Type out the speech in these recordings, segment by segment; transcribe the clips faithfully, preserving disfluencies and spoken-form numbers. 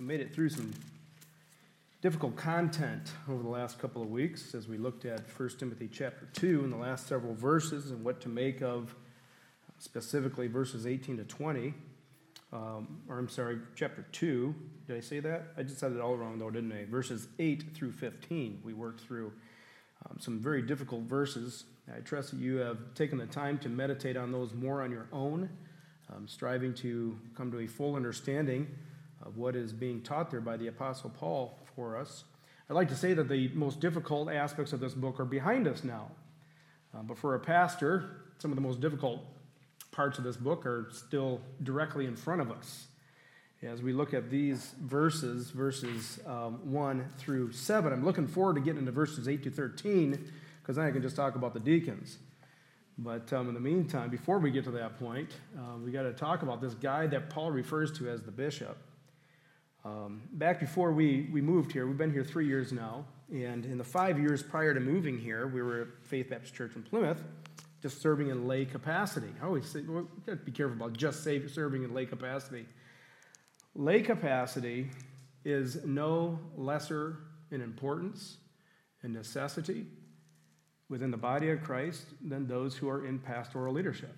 We made it through some difficult content over the last couple of weeks as we looked at First Timothy chapter two in the last several verses and what to make of specifically verses eighteen to twenty. Um, or I'm sorry, chapter two. Did I say that? I just said it all wrong though, didn't I? Verses eight through fifteen. We worked through um, some very difficult verses. I trust that you have taken the time to meditate on those more on your own, um, striving to come to a full understanding of what is being taught there by the Apostle Paul for us. I'd like to say that the most difficult aspects of this book are behind us now. Uh, but for a pastor, some of the most difficult parts of this book are still directly in front of us. As we look at these verses, verses um, one through seven, I'm looking forward to getting into verses eight to thirteen, because then I can just talk about the deacons. But um, in the meantime, before we get to that point, uh, we got to talk about this guy that Paul refers to as the bishop. Um, back before we, we moved here, we've been here three years now, and in the five years prior to moving here, we were at Faith Baptist Church in Plymouth, just serving in lay capacity. I always say, well, we've got to be careful about just say, serving in lay capacity. Lay capacity is no lesser in importance and necessity within the body of Christ than those who are in pastoral leadership.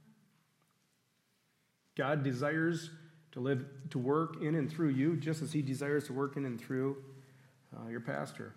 God desires to live, to work in and through you, just as he desires to work in and through uh, your pastor.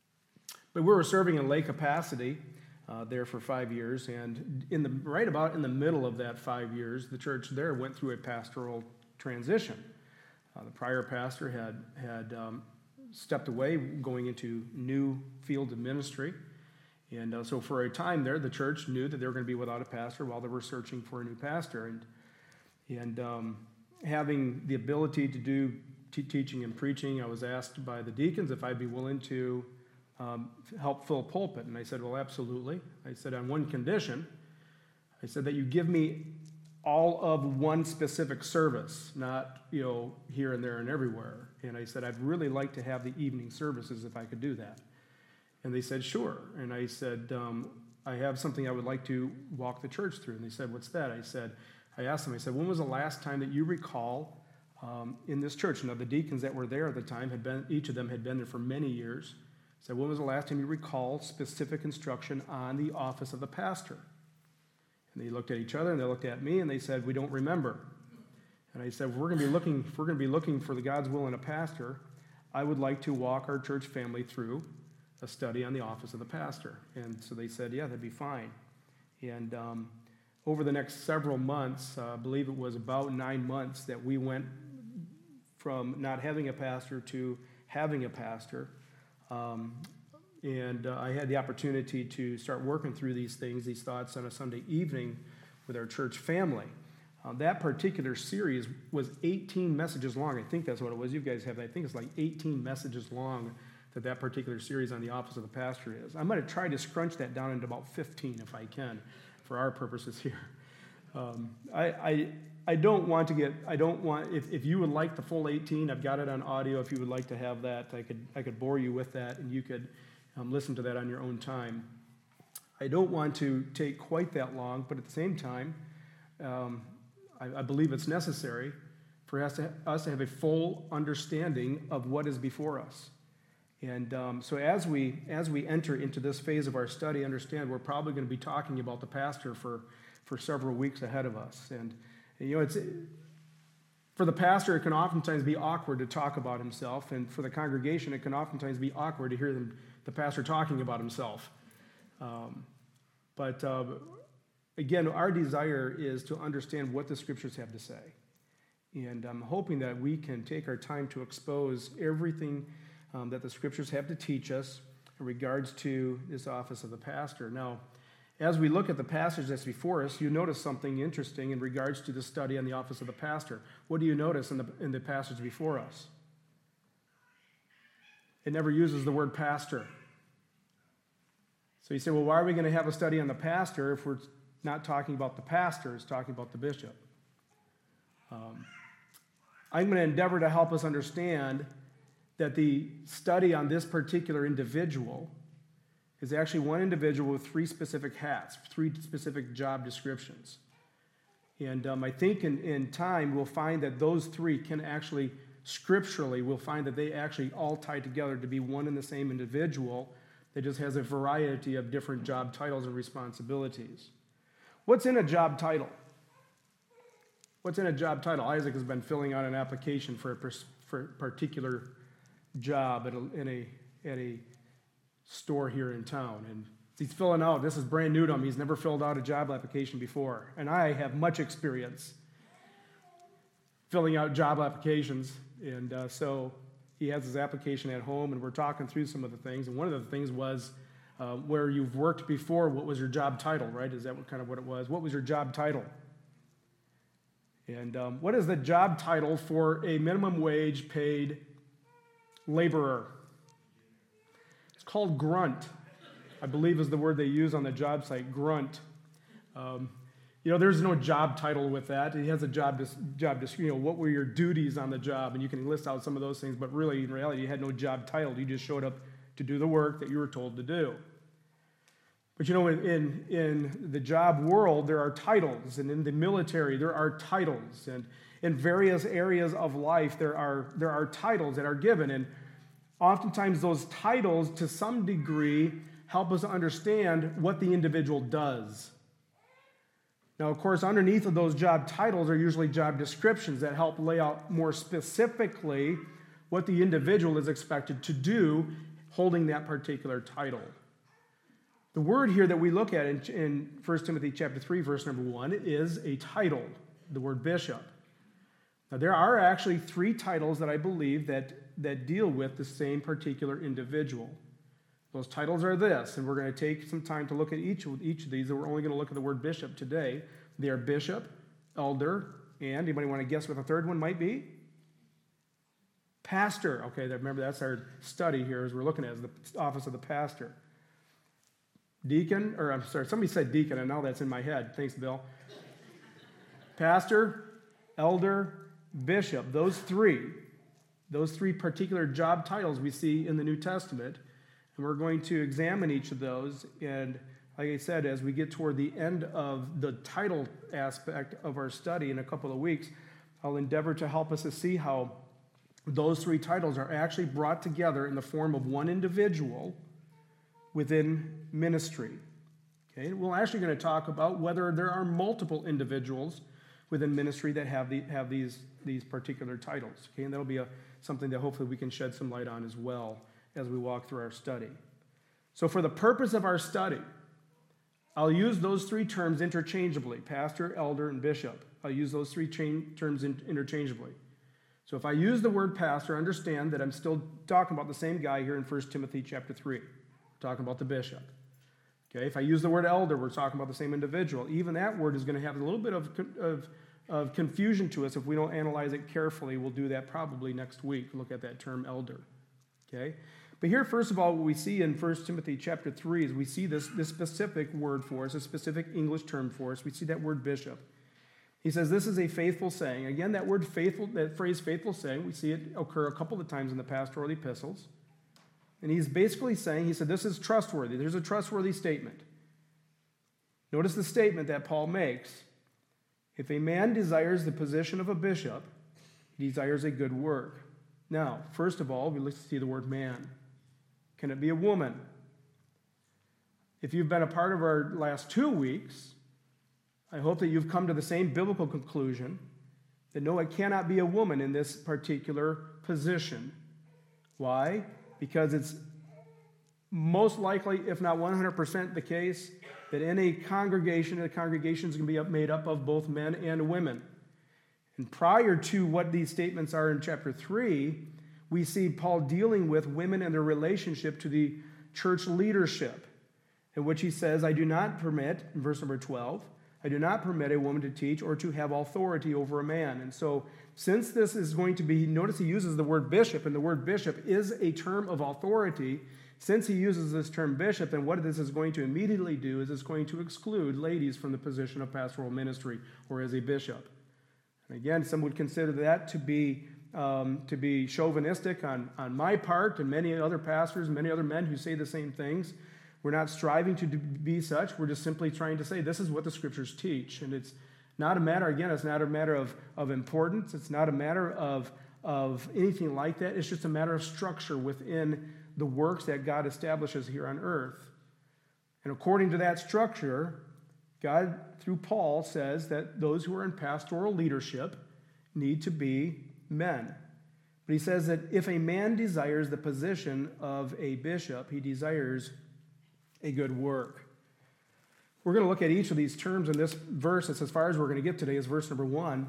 But we were serving in lay capacity uh, there for five years, and in the right about in the middle of that five years, the church there went through a pastoral transition. Uh, the prior pastor had had um, stepped away, going into new field of ministry, and uh, so for a time there, the church knew that they were going to be without a pastor while they were searching for a new pastor, and and um, having the ability to do t- teaching and preaching, I was asked by the deacons if I'd be willing to um, help fill a pulpit. And I said, well, absolutely. I said, on one condition. I said that you give me all of one specific service, not, you know, here and there and everywhere. And I said, I'd really like to have the evening services if I could do that. And they said, sure. And I said, um, I have something I would like to walk the church through. And they said, what's that? I said, I asked them, I said, when was the last time that you recall um, in this church? Now, the deacons that were there at the time, had been, each of them had been there for many years. I said, when was the last time you recall specific instruction on the office of the pastor? And they looked at each other, and they looked at me, and they said, we don't remember. And I said, if we're going to be looking, if we're going to be looking for the God's will in a pastor, I would like to walk our church family through a study on the office of the pastor. And so they said, yeah, that'd be fine. And um, over the next several months, uh, I believe it was about nine months that we went from not having a pastor to having a pastor. Um, and uh, I had the opportunity to start working through these things, these thoughts on a Sunday evening with our church family. Uh, that particular series was eighteen messages long. I think that's what it was. You guys have, I think it's like eighteen messages long that that particular series on the office of the pastor is. I'm going to try to scrunch that down into about fifteen if I can, for our purposes here. Um, I, I I don't want to get, I don't want, if, if you would like the full eighteen, I've got it on audio. If you would like to have that, I could I could bore you with that, and you could um, listen to that on your own time. I don't want to take quite that long, but at the same time, um, I, I believe it's necessary for us to, us to have a full understanding of what is before us. And um, so as we as we enter into this phase of our study, understand we're probably going to be talking about the pastor for, for several weeks ahead of us. And, and you know, it's for the pastor, it can oftentimes be awkward to talk about himself, and for the congregation, it can oftentimes be awkward to hear them, the pastor talking about himself. Um, but uh, again, our desire is to understand what the scriptures have to say, and I'm hoping that we can take our time to expose everything Um, that the scriptures have to teach us in regards to this office of the pastor. Now, as we look at the passage that's before us, you notice something interesting in regards to the study on the office of the pastor. What do you notice in the, in the passage before us? It never uses the word pastor. So you say, well, why are we going to have a study on the pastor if we're not talking about the pastor, it's talking about the bishop? Um, I'm going to endeavor to help us understand that the study on this particular individual is actually one individual with three specific hats, three specific job descriptions. And um, I think in, in time we'll find that those three can actually scripturally, we'll find that they actually all tie together to be one and the same individual that just has a variety of different job titles and responsibilities. What's in a job title? What's in a job title? Isaac has been filling out an application for a, pers- for a particular job at a, in a, at a store here in town. And he's filling out, this is brand new to him. He's never filled out a job application before. And I have much experience filling out job applications. And uh, so he has his application at home, and we're talking through some of the things. And one of the things was uh, where you've worked before, what was your job title, right? Is that what, kind of what it was? What was your job title? And um, what is the job title for a minimum wage paid laborer? It's called grunt, I believe is the word they use on the job site, grunt. Um, you know, there's no job title with that. He has a job, job description. You know, what were your duties on the job? And you can list out some of those things, but really, in reality, you had no job title. You just showed up to do the work that you were told to do. But you know, in, in, in the job world, there are titles, and in the military, there are titles, and in various areas of life, there are, there are titles that are given, and oftentimes those titles, to some degree, help us understand what the individual does. Now, of course, underneath of those job titles are usually job descriptions that help lay out more specifically what the individual is expected to do holding that particular title. The word here that we look at in, in First Timothy chapter three, verse number one, is a title, the word bishop. Now, there are actually three titles that I believe that, that deal with the same particular individual. Those titles are this, and we're going to take some time to look at each of, each of these, and we're only going to look at the word bishop today. They are bishop, elder, and anybody want to guess what the third one might be? Pastor. Okay, remember that's our study here as we're looking at the office of the pastor. Deacon, or I'm sorry, somebody said deacon, and now that's in my head. Thanks, Bill. Pastor, elder, bishop. Those three, those three particular job titles we see in the New Testament, and we're going to examine each of those. And like I said, as we get toward the end of the title aspect of our study in a couple of weeks, I'll endeavor to help us to see how those three titles are actually brought together in the form of one individual within ministry. Okay, we're actually going to talk about whether there are multiple individuals within ministry that have the, have these these particular titles. Okay, and that'll be a, something that hopefully we can shed some light on as well as we walk through our study. So for the purpose of our study, I'll use those three terms interchangeably: pastor, elder, and bishop. I'll use those three chain, terms in, interchangeably. So if I use the word pastor, understand that I'm still talking about the same guy here in First Timothy chapter three. Talking about the bishop. Okay, if I use the word elder, we're talking about the same individual. Even that word is going to have a little bit of, of, of confusion to us if we don't analyze it carefully. We'll do that probably next week, look at that term elder. Okay, but here, first of all, what we see in First Timothy chapter three is we see this, this specific word for us, a specific English term for us. We see that word bishop. He says this is a faithful saying. Again, that word faithful, that phrase faithful saying, we see it occur a couple of times in the pastoral epistles. And he's basically saying, he said, this is trustworthy. There's a trustworthy statement. Notice the statement that Paul makes. If a man desires the position of a bishop, he desires a good work. Now, first of all, we let's see the word man. Can it be a woman? If you've been a part of our last two weeks, I hope that you've come to the same biblical conclusion that no, it cannot be a woman in this particular position. Why? Because it's most likely, if not one hundred percent the case, that in a congregation, the congregation is going to be made up of both men and women. And prior to what these statements are in chapter three, we see Paul dealing with women and their relationship to the church leadership, in which he says, I do not permit, in verse number twelve, I do not permit a woman to teach or to have authority over a man. And so, since this is going to be, notice he uses the word bishop, and the word bishop is a term of authority. Since he uses this term bishop, then what this is going to immediately do is it's going to exclude ladies from the position of pastoral ministry or as a bishop. And again, some would consider that to be um, to be chauvinistic on, on my part and many other pastors, many other men who say the same things. We're not striving to be such. We're just simply trying to say this is what the scriptures teach. And it's not a matter, again, it's not a matter of, of importance. It's not a matter of, of anything like that. It's just a matter of structure within the works that God establishes here on earth. And according to that structure, God, through Paul, says that those who are in pastoral leadership need to be men. But he says that if a man desires the position of a bishop, he desires a good work. We're going to look at each of these terms in this verse. It's as far as we're going to get today is verse number one.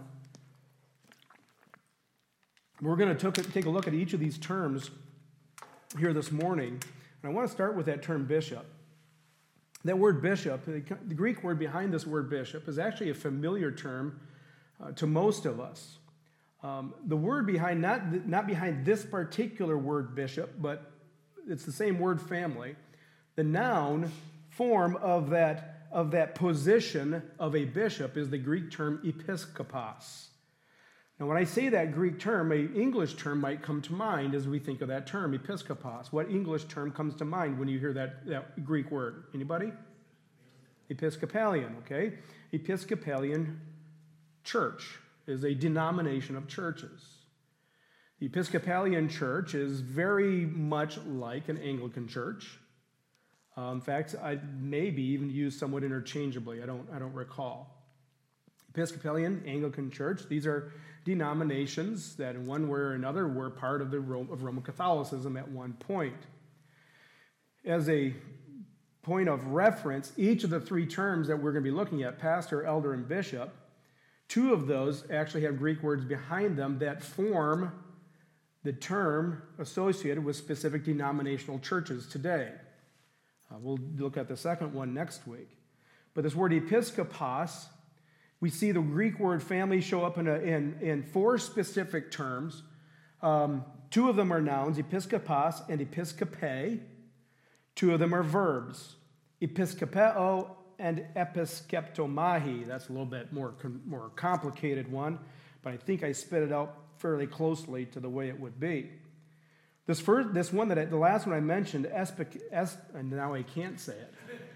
We're going to take a look at each of these terms here this morning. And I want to start with that term bishop. That word bishop, the Greek word behind this word bishop, is actually a familiar term uh, to most of us. Um, the word behind, not, not behind this particular word bishop, but it's the same word family. The noun form of that, of that position of a bishop is the Greek term episkopos. Now, when I say that Greek term, an English term might come to mind as we think of that term, episkopos. What English term comes to mind when you hear that, that Greek word? Anybody? Episcopalian, okay? Episcopalian church is a denomination of churches. The Episcopalian church is very much like an Anglican church. Uh, in fact, I maybe even used somewhat interchangeably. I don't, I don't recall. Episcopalian, Anglican church, these are denominations that in one way or another were part of the Rome, of Roman Catholicism at one point. As a point of reference, each of the three terms that we're going to be looking at, pastor, elder, and bishop, two of those actually have Greek words behind them that form the term associated with specific denominational churches today. Uh, we'll look at the second one next week. But this word episkopos, we see the Greek word family show up in, a, in, in four specific terms. Um, two of them are nouns, episkopos and episkope. Two of them are verbs, episkopeo and episkeptomahi. That's a little bit more, more complicated one, but I think I spit it out fairly closely to the way it would be. This first, this one that I, the last one I mentioned, espic, es, and now I can't say it.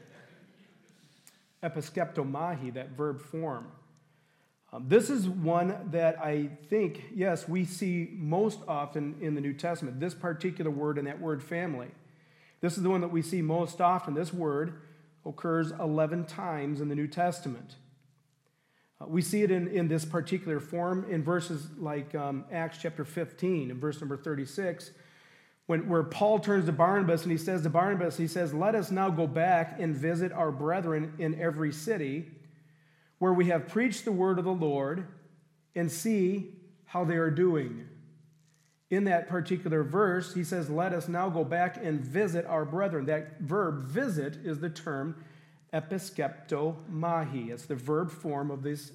Episkeptomahi, that verb form. Um, this is one that I think, yes, we see most often in the New Testament. This particular word and that word family. This is the one that we see most often. This word occurs eleven times in the New Testament. Uh, we see it in, in this particular form in verses like um, Acts chapter fifteen, in verse number thirty-six, when, where Paul turns to Barnabas and he says to Barnabas, he says, "Let us now go back and visit our brethren in every city where we have preached the word of the Lord and see how they are doing." In that particular verse, he says, "Let us now go back and visit our brethren." That verb, visit, is the term episkeptomahi. It's the verb form of this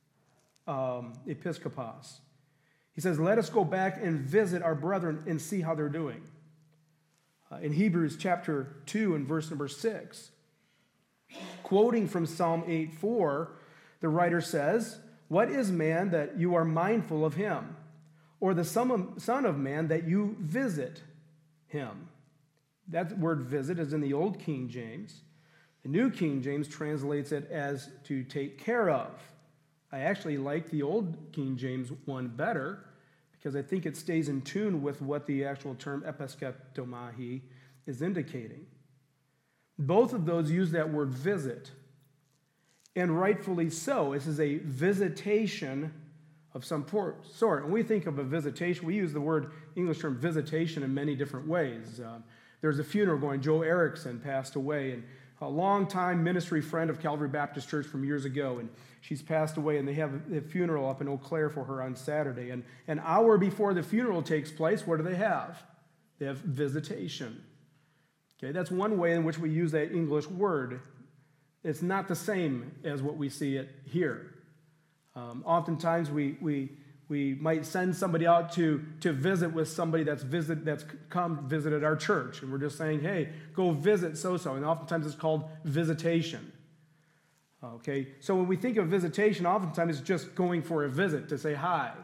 um, episkopos. He says, "Let us go back and visit our brethren and see how they're doing." Uh, in Hebrews chapter two and verse number six, quoting from Psalm eight four, the writer says, "What is man that you are mindful of him? Or the son of man that you visit him?" That word visit is in the Old King James. The New King James translates it as to take care of. I actually like the Old King James one better because I think it stays in tune with what the actual term episkeptomahi is indicating. Both of those use that word visit, and rightfully so. This is a visitation of some sort. When we think of a visitation, we use the word, English term visitation in many different ways. Uh, there's a funeral going. Joe Erickson passed away, and a longtime ministry friend of Calvary Baptist Church from years ago, and she's passed away, and they have a funeral up in Eau Claire for her on Saturday. And an hour before the funeral takes place, what do they have? They have visitation. Okay, that's one way in which we use that English word. It's not the same as what we see it here. Um, oftentimes we, we, we might send somebody out to, to visit with somebody that's visit that's come visited our church, and we're just saying, "Hey, go visit so-so," and oftentimes it's called visitation. Okay, so when we think of visitation, oftentimes it's just going for a visit to say hi.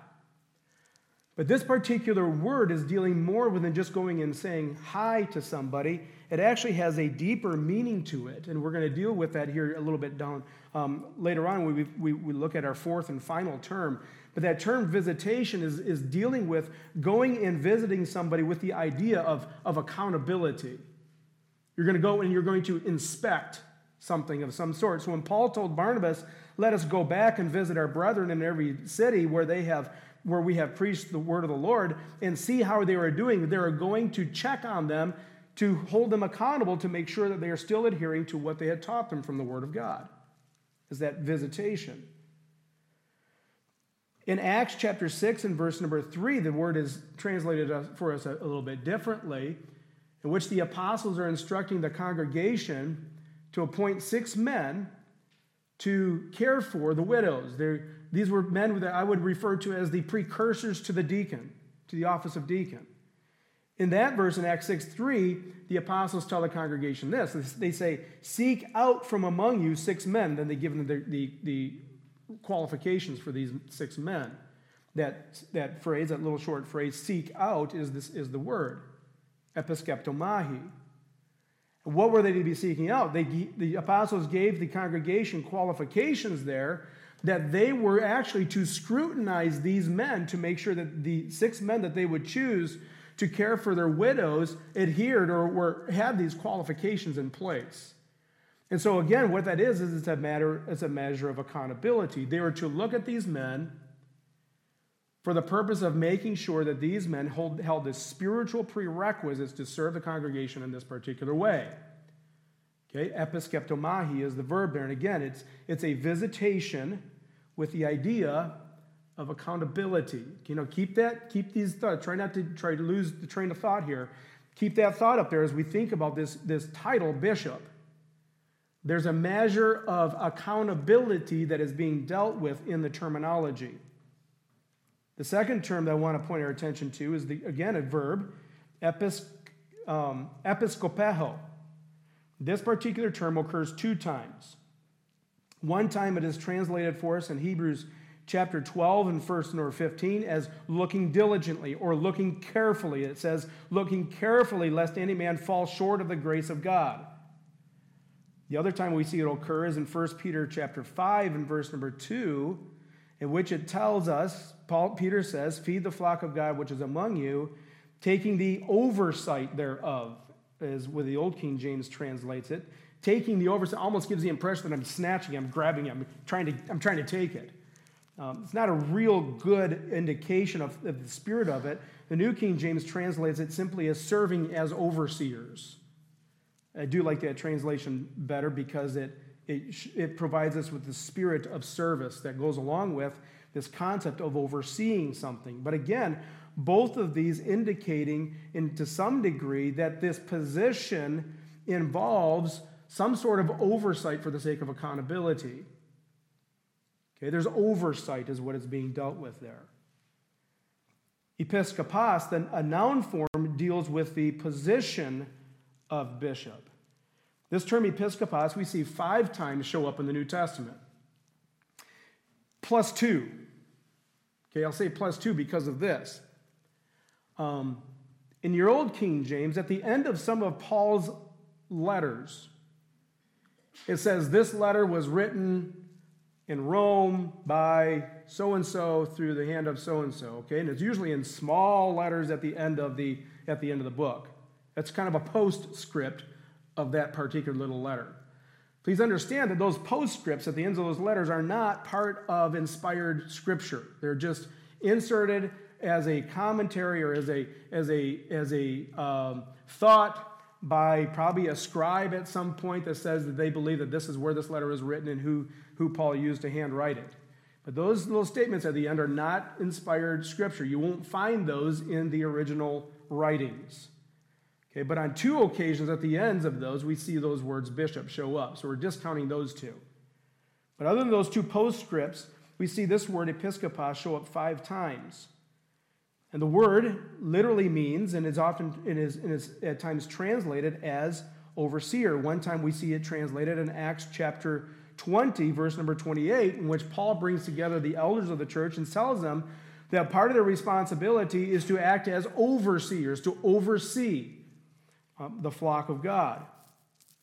But this particular word is dealing more with than just going and saying hi to somebody. It actually has a deeper meaning to it, and we're going to deal with that here a little bit down um, later on when we, we, we look at our fourth and final term. But that term visitation is, is dealing with going and visiting somebody with the idea of, of accountability. You're going to go and you're going to inspect something of some sort. So when Paul told Barnabas, let us go back and visit our brethren in every city where they have where we have preached the word of the Lord and see how they are doing, they are going to check on them to hold them accountable to make sure that they are still adhering to what they had taught them from the word of God. Is that visitation. In Acts chapter six and verse number three, the word is translated for us a little bit differently, in which the apostles are instructing the congregation to appoint six men to care for the widows. They're, these were men that I would refer to as the precursors to the deacon, to the office of deacon. In that verse in Acts six three, the apostles tell the congregation this. They say, seek out from among you six men. Then they give them the, the, the qualifications for these six men. That, that phrase, that little short phrase, seek out, is, this, is the word, episkeptomahi. What were they to be seeking out? They, the apostles gave the congregation qualifications there that they were actually to scrutinize these men to make sure that the six men that they would choose to care for their widows adhered or were, had these qualifications in place. And so again, what that is, is it's a matter, it's a measure of accountability. They were to look at these men for the purpose of making sure that these men hold, held the spiritual prerequisites to serve the congregation in this particular way. Okay, episkeptomahi is the verb there. And again, it's, it's a visitation with the idea of accountability. You know, keep that, keep these thoughts. Try not to try to lose the train of thought here. Keep that thought up there as we think about this, this title, bishop. There's a measure of accountability that is being dealt with in the terminology. The second term that I want to point our attention to is, the, again, a verb, epis, um, episkopeho. This particular term occurs two times. One time it is translated for us in Hebrews chapter twelve and verse number fifteen as looking diligently or looking carefully. It says, looking carefully lest any man fall short of the grace of God. The other time we see it occur is in First Peter chapter five and verse number two, in which it tells us, Paul, Peter says, feed the flock of God which is among you, taking the oversight thereof, as with the old King James translates it. Taking the oversight almost gives the impression that I'm snatching, I'm grabbing it, I'm trying to, I'm trying to take it. Um, it's not a real good indication of, of the spirit of it. The New King James translates it simply as serving as overseers. I do like that translation better because it, it, it provides us with the spirit of service that goes along with this concept of overseeing something. But again, both of these indicating in, to some degree that this position involves some sort of oversight for the sake of accountability. Okay, there's oversight is what is being dealt with there. Episkopos, then a noun form, deals with the position of bishop. This term episkopos we see five times show up in the New Testament. Plus two. Okay, I'll say plus two because of this. Um, in your old King James, at the end of some of Paul's letters, it says this letter was written in Rome by so-and-so through the hand of so-and-so, okay? And it's usually in small letters at the end of the, at the end of the book. That's kind of a postscript of that particular little letter. Please understand that those postscripts at the ends of those letters are not part of inspired scripture. They're just inserted as a commentary or as a, as a, as a um, thought by probably a scribe at some point that says that they believe that this is where this letter is written and who, who Paul used to handwrite it. But those little statements at the end are not inspired scripture. You won't find those in the original writings. Okay, but on two occasions at the ends of those, we see those words bishop show up. So we're discounting those two. But other than those two postscripts, we see this word episkopos show up five times. And the word literally means, and is often it is, it is at times translated as overseer. One time we see it translated in Acts chapter twenty, verse number twenty-eight, in which Paul brings together the elders of the church and tells them that part of their responsibility is to act as overseers, to oversee um, the flock of God.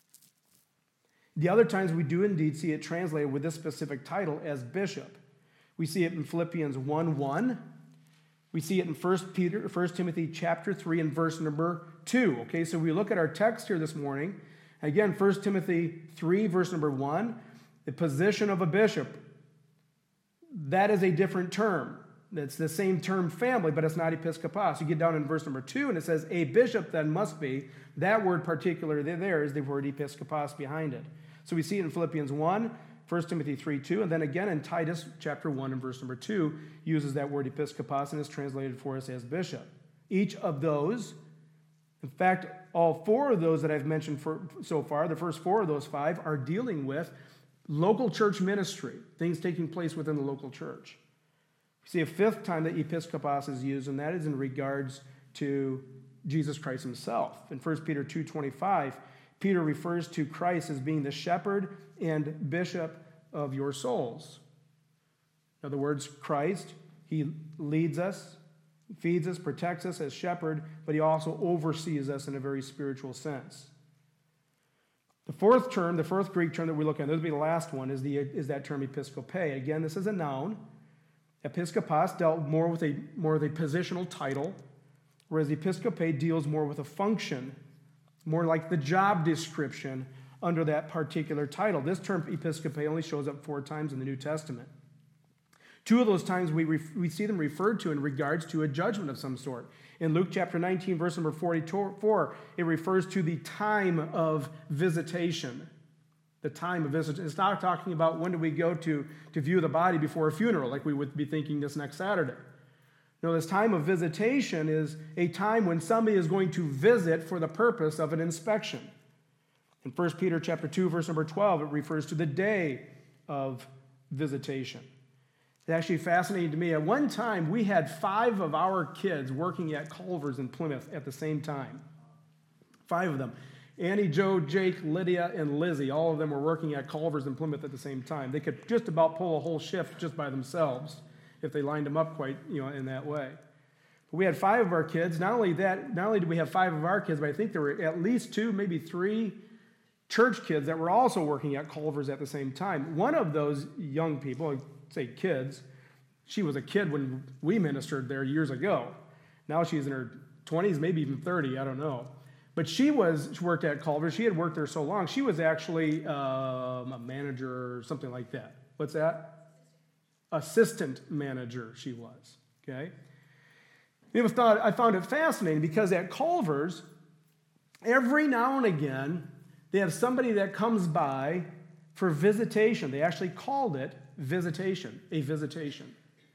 The other times we do indeed see it translated with this specific title as bishop. We see it in Philippians one one. We see it in First Peter, First Timothy chapter three and verse number two. Okay, so we look at our text here this morning. Again, First Timothy three, verse number one, the position of a bishop. That is a different term. It's the same term family, but it's not episkopos. You get down in verse number two, and it says, a bishop then must be. That word particular there is the word episkopos behind it. So we see it in Philippians one, First Timothy three two, and then again in Titus chapter one and verse number two uses that word episkopos and is translated for us as bishop. Each of those, in fact, all four of those that I've mentioned for, so far, the first four of those five are dealing with local church ministry, things taking place within the local church. We see a fifth time that episkopos is used, and that is in regards to Jesus Christ himself. In First Peter two twenty-five, Peter refers to Christ as being the shepherd and bishop of your souls. In other words, Christ, he leads us, feeds us, protects us as shepherd, but he also oversees us in a very spiritual sense. The fourth term, the fourth Greek term that we look at, this will be the last one, is, the, is that term episkope. Again, this is a noun. Episkopos dealt more with a more with a positional title, whereas episkope deals more with a function, more like the job description under that particular title. This term episkope only shows up four times in the New Testament. Two of those times we, ref, we see them referred to in regards to a judgment of some sort. In Luke chapter nineteen, verse number forty-four, it refers to the time of visitation. The time of visitation. It's not talking about when do we go to, to view the body before a funeral, like we would be thinking this next Saturday. No, this time of visitation is a time when somebody is going to visit for the purpose of an inspection. In First Peter chapter two, verse number twelve, it refers to the day of visitation. It's actually fascinating to me. At one time, we had five of our kids working at Culver's in Plymouth at the same time. Five of them. Annie, Joe, Jake, Lydia, and Lizzie, all of them were working at Culver's in Plymouth at the same time. They could just about pull a whole shift just by themselves if they lined them up quite, you know, in that way. But we had five of our kids. Not only that, not only did we have five of our kids, but I think there were at least two, maybe three church kids that were also working at Culver's at the same time. One of those young people, I'd say kids, she was a kid when we ministered there years ago. Now she's in her twenties, maybe even thirty, I don't know. But she was she worked at Culver's. She had worked there so long. She was actually um, a manager or something like that. What's that? Assistant manager she was, okay? It was thought, I found it fascinating because at Culver's, every now and again, they have somebody that comes by for visitation. They actually called it visitation, a visitation.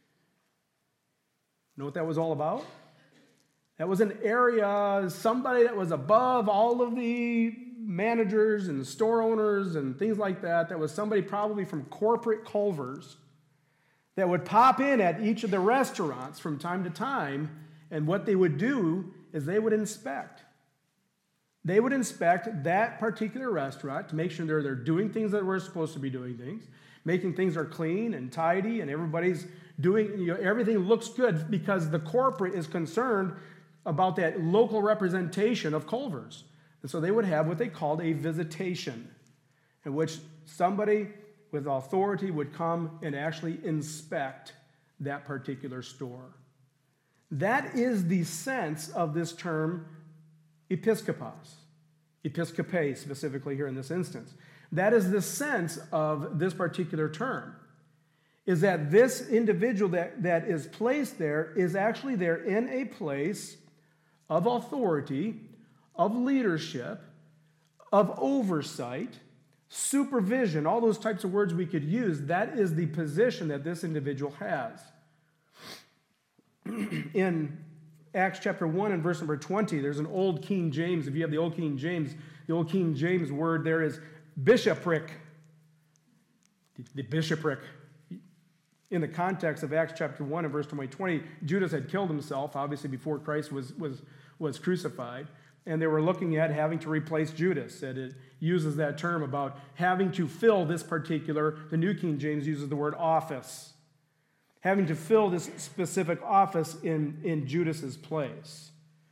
Know what that was all about? That was an area, somebody that was above all of the managers and store owners and things like that. That was somebody probably from corporate Culver's that would pop in at each of the restaurants from time to time, and what they would do is they would inspect. They would inspect that particular restaurant to make sure they're, they're doing things that we're supposed to be doing things, making things are clean and tidy, and everybody's doing, you know, everything looks good because the corporate is concerned about that local representation of Culver's. And so they would have what they called a visitation, in which somebody with authority would come and actually inspect that particular store. That is the sense of this term episkopos, episkope specifically here in this instance. That is the sense of this particular term, is that this individual that, that is placed there is actually there in a place of authority, of leadership, of oversight, supervision, all those types of words we could use. That is the position that this individual has. In Acts chapter one and verse number twenty, there's an old King James. If you have the old King James, the old King James word there is bishopric. The bishopric. In the context of Acts chapter one and verse twenty, Judas had killed himself, obviously before Christ was, was, was crucified, and they were looking at having to replace Judas. And it uses that term about having to fill this particular, the New King James uses the word office, having to fill this specific office in, in Judas's place.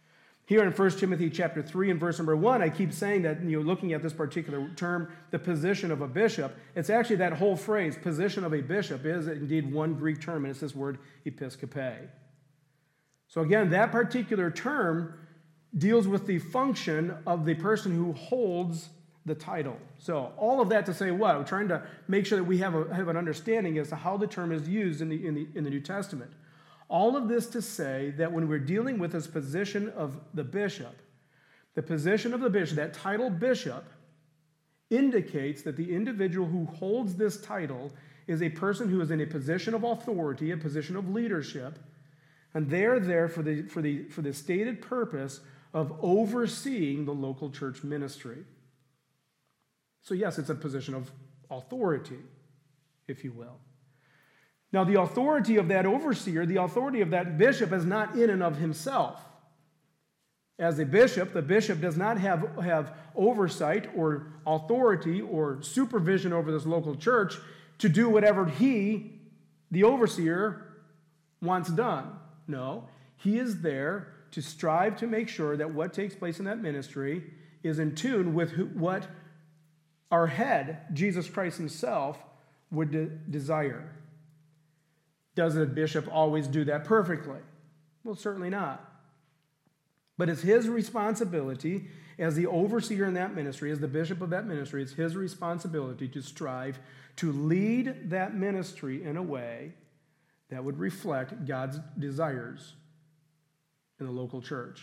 Here in First Timothy chapter three and verse number one, I keep saying that, you know, looking at this particular term, the position of a bishop, it's actually that whole phrase, position of a bishop, is indeed one Greek term, and it's this word episkope. So again, that particular term deals with the function of the person who holds the title. So all of that to say what? We're trying to make sure that we have, a, have an understanding as to how the term is used in the, in the, in the New Testament. All of this to say that when we're dealing with this position of the bishop, the position of the bishop, that title bishop, indicates that the individual who holds this title is a person who is in a position of authority, a position of leadership, and they're there for the, for the, for the stated purpose of overseeing the local church ministry. So yes, it's a position of authority, if you will. Now, the authority of that overseer, the authority of that bishop is not in and of himself. As a bishop, the bishop does not have, have oversight or authority or supervision over this local church to do whatever he, the overseer, wants done. No, he is there to strive to make sure that what takes place in that ministry is in tune with who, what our head, Jesus Christ himself, would de- desire. Does a bishop always do that perfectly? Well, certainly not. But it's his responsibility as the overseer in that ministry, as the bishop of that ministry, it's his responsibility to strive to lead that ministry in a way that would reflect God's desires in the local church.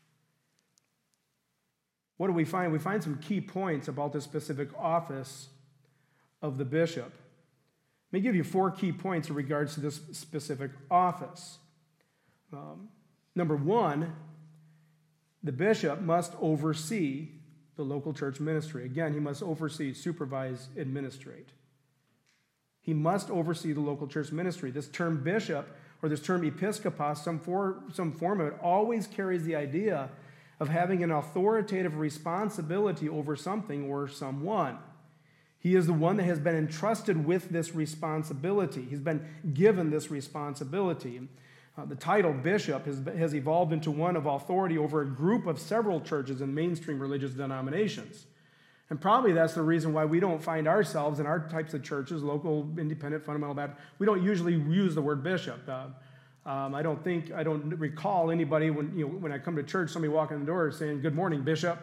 What do we find? We find some key points about the specific office of the bishop. Let me give you four key points in regards to this specific office. Um, number one, the bishop must oversee the local church ministry. Again, he must oversee, supervise, administrate. He must oversee the local church ministry. This term bishop, or this term episkopos, some, for, some form of it, always carries the idea of having an authoritative responsibility over something or someone. He is the one that has been entrusted with this responsibility. He's been given this responsibility. Uh, the title bishop has, has evolved into one of authority over a group of several churches and mainstream religious denominations. And probably that's the reason why we don't find ourselves in our types of churches, local, independent, fundamental Baptist, we don't usually use the word bishop. Uh, um, I don't think, I don't recall anybody when, you know, when I come to church, somebody walking in the door saying, "Good morning, bishop."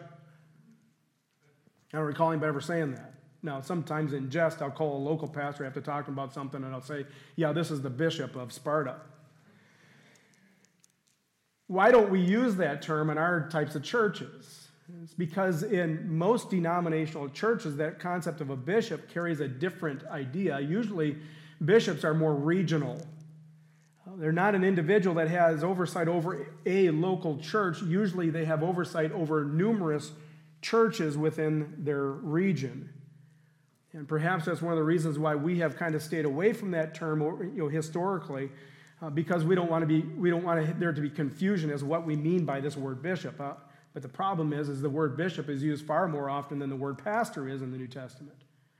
I don't recall anybody ever saying that. Now, sometimes in jest, I'll call a local pastor, I have to talk to him about something, and I'll say, "Yeah, this is the bishop of Sparta." Why don't we use that term in our types of churches? It's because in most denominational churches, that concept of a bishop carries a different idea. Usually, bishops are more regional. They're not an individual that has oversight over a local church. Usually, they have oversight over numerous churches within their region. And perhaps that's one of the reasons why we have kind of stayed away from that term, you know, historically, uh, because we don't want to be, we don't want to, there to be confusion as to what we mean by this word bishop. Uh, but the problem is, is the word bishop is used far more often than the word pastor is in the New Testament.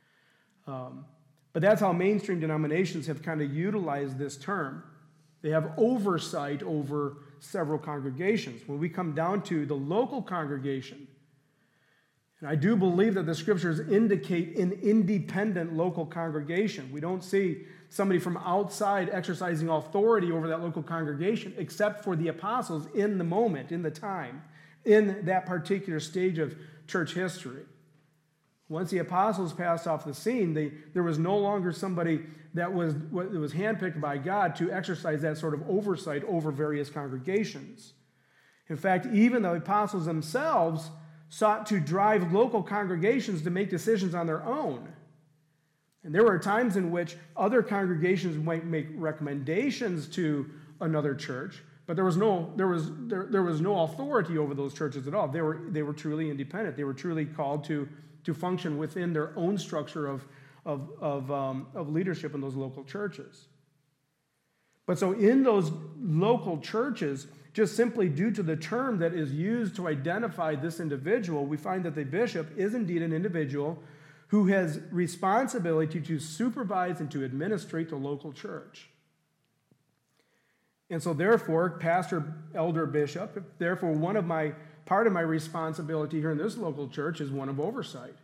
Um, but that's how mainstream denominations have kind of utilized this term. They have oversight over several congregations. When we come down to the local congregation, and I do believe that the scriptures indicate an independent local congregation. We don't see somebody from outside exercising authority over that local congregation, except for the apostles in the moment, in the time, in that particular stage of church history. Once the apostles passed off the scene, they, there was no longer somebody that was, that was handpicked by God to exercise that sort of oversight over various congregations. In fact, even the apostles themselves sought to drive local congregations to make decisions on their own. And there were times in which other congregations might make recommendations to another church, but there was no, there was, there, there was no authority over those churches at all. They were, they were truly independent. They were truly called to, to function within their own structure of, of, of, um, of leadership in those local churches. But so in those local churches, just simply due to the term that is used to identify this individual, we find that the bishop is indeed an individual who has responsibility to supervise and to administrate the local church. And so therefore, pastor, elder, bishop, therefore one of my, part of my responsibility here in this local church is one of oversight.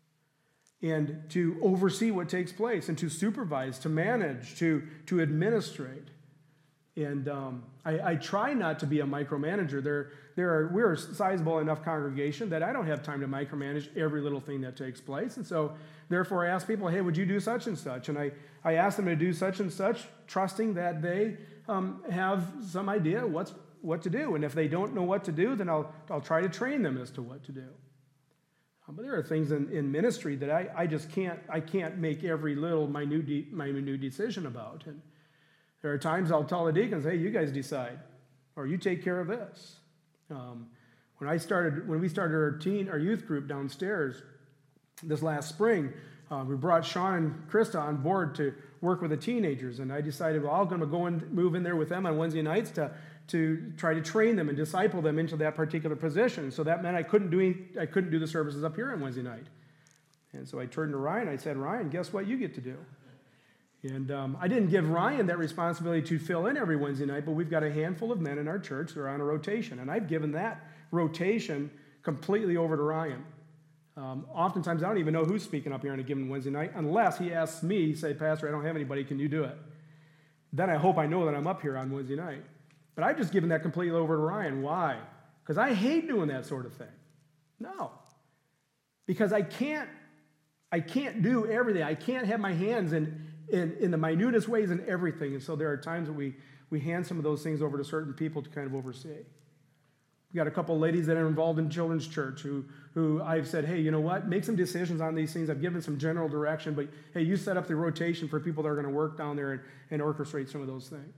And to oversee what takes place and to supervise, to manage, to, to administrate. And um, I, I try not to be a micromanager. There, there are, we're a sizable enough congregation that I don't have time to micromanage every little thing that takes place. And so, therefore, I ask people, hey, would you do such and such? And I, I ask them to do such and such, trusting that they um, have some idea what's, what to do. And if they don't know what to do, then I'll, I'll try to train them as to what to do. Um, but there are things in, in ministry that I, I just can't, I can't make every little minute, de- minute decision about. And there are times I'll tell the deacons, hey, you guys decide, or you take care of this. Um, when I started, when we started our teen, our youth group downstairs this last spring, uh, we brought Sean and Krista on board to work with the teenagers, and I decided, well, I'm going to go and move in there with them on Wednesday nights to to try to train them and disciple them into that particular position. So that meant I couldn't do any, I couldn't do the services up here on Wednesday night. And so I turned to Ryan. I said, Ryan, guess what you get to do? And um, I didn't give Ryan that responsibility to fill in every Wednesday night, but we've got a handful of men in our church that are on a rotation, and I've given that rotation completely over to Ryan. Um, oftentimes, I don't even know who's speaking up here on a given Wednesday night, unless he asks me, say, Pastor, I don't have anybody, can you do it? Then I hope I know that I'm up here on Wednesday night. But I've just given that completely over to Ryan. Why? Because I hate doing that sort of thing. No. Because I can't, I can't do everything. I can't have my hands in In, in the minutest ways in everything. And so there are times that we, we hand some of those things over to certain people to kind of oversee. We've got a couple of ladies that are involved in children's church who, who I've said, hey, you know what, make some decisions on these things. I've given some general direction, but hey, you set up the rotation for people that are going to work down there and, and orchestrate some of those things.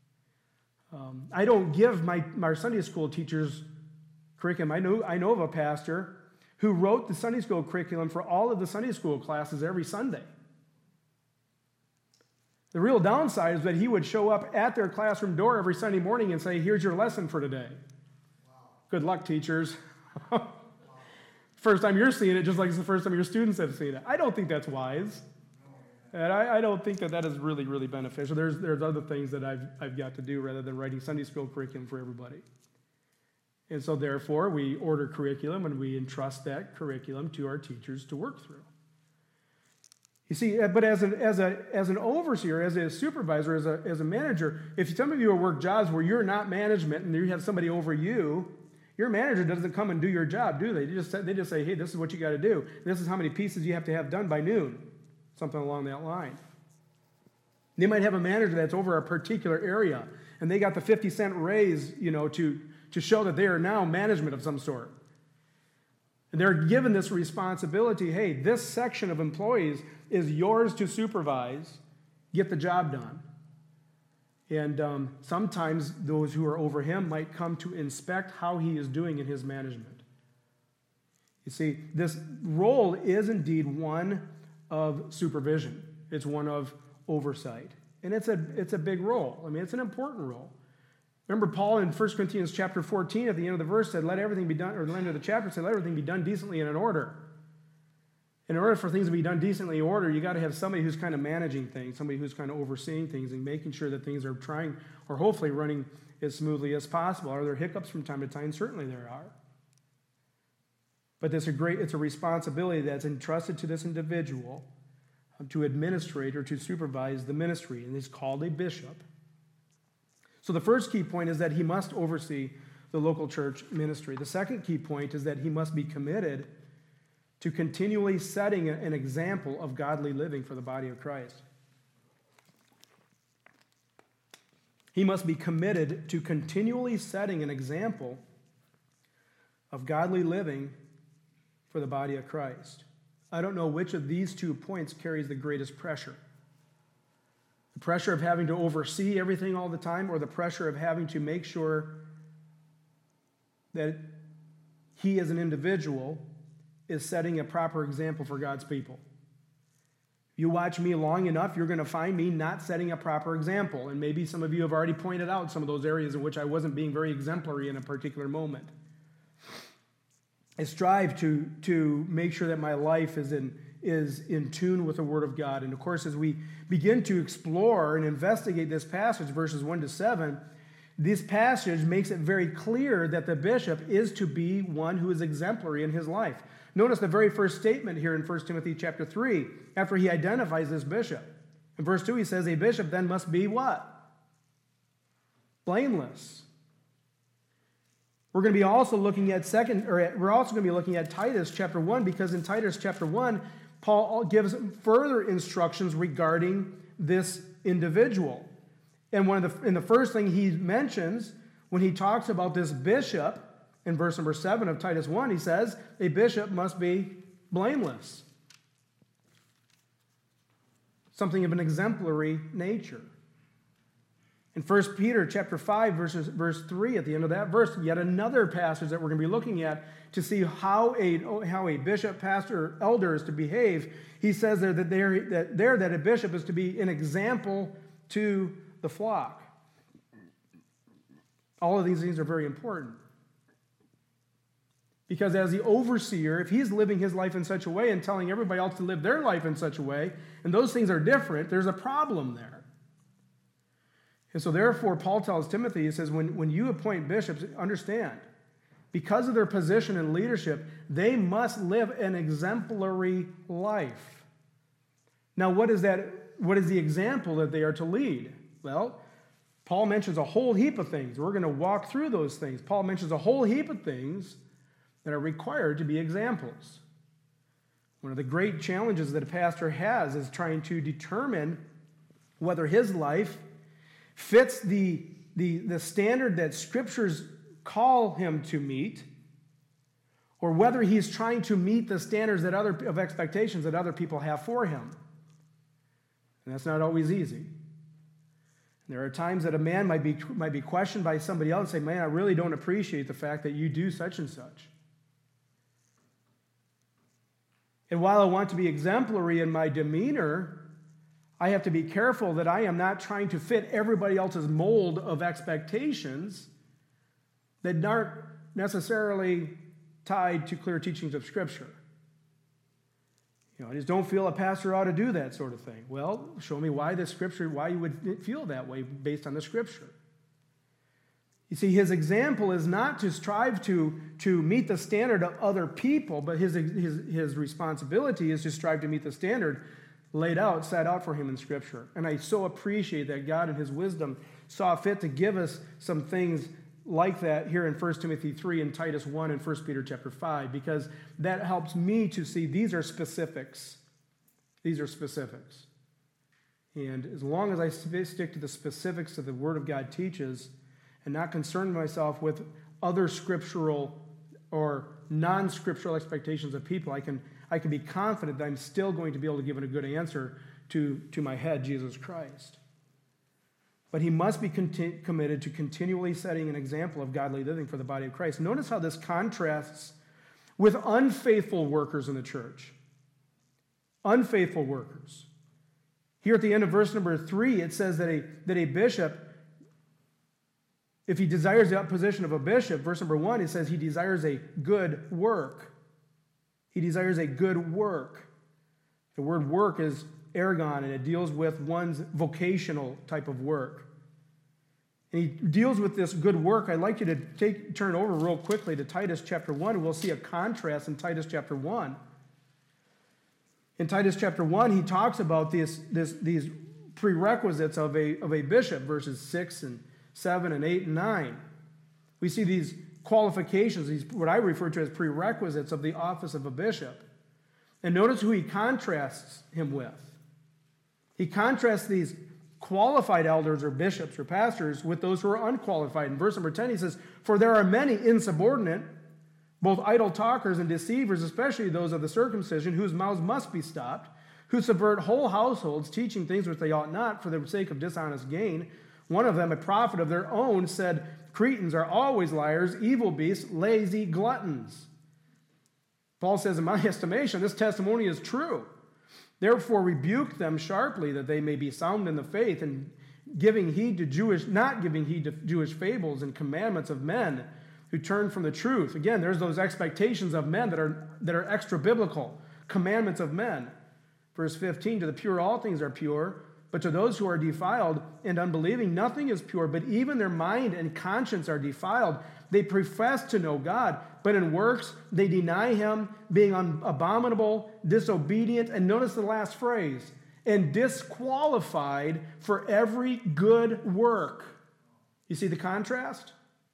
Um, I don't give my, my Sunday school teachers curriculum. I know, I know of a pastor who wrote the Sunday school curriculum for all of the Sunday school classes every Sunday. The real downside is that he would show up at their classroom door every Sunday morning and say, here's your lesson for today. Wow. Good luck, teachers. Wow. First time you're seeing it, just like it's the first time your students have seen it. I don't think that's wise. And I, I don't think that that is really, really beneficial. There's, there's other things that I've, I've got to do rather than writing Sunday school curriculum for everybody. And so therefore, we order curriculum and we entrust that curriculum to our teachers to work through. You see, but as an, as a, as an overseer, as a supervisor, as a, as a manager, if some of you work jobs where you're not management and you have somebody over you, your manager doesn't come and do your job, do they? They just, they just say, hey, this is what you got to do. This is how many pieces you have to have done by noon, something along that line. They might have a manager that's over a particular area, and they got the fifty cent raise, you know, to, to show that they are now management of some sort. And they're given this responsibility, hey, this section of employees is yours to supervise, get the job done. And um, sometimes those who are over him might come to inspect how he is doing in his management. You see, this role is indeed one of supervision. It's one of oversight. And it's a, it's a big role. I mean, it's an important role. Remember Paul in First Corinthians chapter fourteen, at the end of the verse, said, let everything be done, or the end of the chapter said, let everything be done decently and in order. In order for things to be done decently in order, you got to have somebody who's kind of managing things, somebody who's kind of overseeing things and making sure that things are trying, or hopefully running as smoothly as possible. Are there hiccups from time to time? Certainly there are. But it's a great, it's a responsibility that's entrusted to this individual to administrate or to supervise the ministry, and he's called a bishop. So the first key point is that he must oversee the local church ministry. The second key point is that he must be committed to continually setting an example of godly living for the body of Christ. He must be committed to continually setting an example of godly living for the body of Christ. I don't know which of these two points carries the greatest pressure. The pressure of having to oversee everything all the time, or the pressure of having to make sure that he as an individual is setting a proper example for God's people. You watch me long enough, you're going to find me not setting a proper example. And maybe some of you have already pointed out some of those areas in which I wasn't being very exemplary in a particular moment. I strive to, to make sure that my life is in, is in tune with the Word of God. And of course, as we begin to explore and investigate this passage, verses one to seven, This passage makes it very clear that the bishop is to be one who is exemplary in his life. Notice the very first statement here in First Timothy chapter three, after he identifies this bishop. In verse two, he says, a bishop then must be what? Blameless. We're going to be also looking at second, or we're also going to be looking at Titus chapter one, because in Titus chapter one, Paul gives further instructions regarding this individual. And one of the, and the first thing he mentions when he talks about this bishop, in verse number seven of Titus one, he says, a bishop must be blameless. Something of an exemplary nature. In First Peter chapter five, verses, verse three, at the end of that verse, yet another passage that we're going to be looking at to see how a, how a bishop, pastor, elder is to behave. He says there that, that, there that a bishop is to be an example to the flock. All of these things are very important. Because as the overseer, if he's living his life in such a way and telling everybody else to live their life in such a way, and those things are different, there's a problem there. And so therefore, Paul tells Timothy, he says, when, when you appoint bishops, understand, because of their position in leadership, they must live an exemplary life. Now, what is that? What is the example that they are to lead? Well, Paul mentions a whole heap of things. We're going to walk through those things. Paul mentions a whole heap of things that are required to be examples. One of the great challenges that a pastor has is trying to determine whether his life fits the, the, the standard that scriptures call him to meet, or whether he's trying to meet the standards that other, of expectations that other people have for him. And that's not always easy. There are times that a man might be, might be questioned by somebody else and say, man, I really don't appreciate the fact that you do such and such. And while I want to be exemplary in my demeanor, I have to be careful that I am not trying to fit everybody else's mold of expectations that aren't necessarily tied to clear teachings of Scripture. You know, I just don't feel a pastor ought to do that sort of thing. Well, show me why the Scripture, why you would feel that way based on the Scripture. You see, his example is not to strive to, to meet the standard of other people, but his, his, his responsibility is to strive to meet the standard laid out, set out for him in Scripture. And I so appreciate that God in his wisdom saw fit to give us some things like that here in First Timothy three and Titus one and First Peter chapter five, because that helps me to see these are specifics. These are specifics. And as long as I stick to the specifics that the Word of God teaches and not concern myself with other scriptural or non-scriptural expectations of people, I can, I can be confident that I'm still going to be able to give it a good answer to, to my head, Jesus Christ. But he must be conti- committed to continually setting an example of godly living for the body of Christ. Notice how this contrasts with unfaithful workers in the church. Unfaithful workers. Here at the end of verse number three, it says that a, that a bishop, if he desires the position of a bishop, verse number one, it says he desires a good work. He desires a good work. The word work is ergon, and it deals with one's vocational type of work. And he deals with this good work. I'd like you to take, turn over real quickly to Titus chapter one, and we'll see a contrast in Titus chapter one. In Titus chapter one, he talks about this, this, these prerequisites of a, of a bishop, verses six and seven and eight and nine. We see these qualifications, these what I refer to as prerequisites of the office of a bishop. And notice who he contrasts him with. He contrasts these qualified elders or bishops or pastors with those who are unqualified. In verse number ten, he says, for there are many insubordinate, both idle talkers and deceivers, especially those of the circumcision, whose mouths must be stopped, who subvert whole households, teaching things which they ought not for the sake of dishonest gain. One of them, a prophet of their own, said, Cretans are always liars, evil beasts, lazy gluttons. Paul says, in my estimation, this testimony is true. Therefore rebuke them sharply, that they may be sound in the faith, and giving heed to Jewish, not giving heed to Jewish fables and commandments of men who turn from the truth. Again, there's those expectations of men that are, that are extra biblical, commandments of men. Verse fifteen, to the pure all things are pure, But to those who are defiled and unbelieving, nothing is pure, but even their mind and conscience are defiled. They profess to know God, but in works they deny him, being un- abominable, disobedient, and notice the last phrase, and disqualified for every good work. You see the contrast?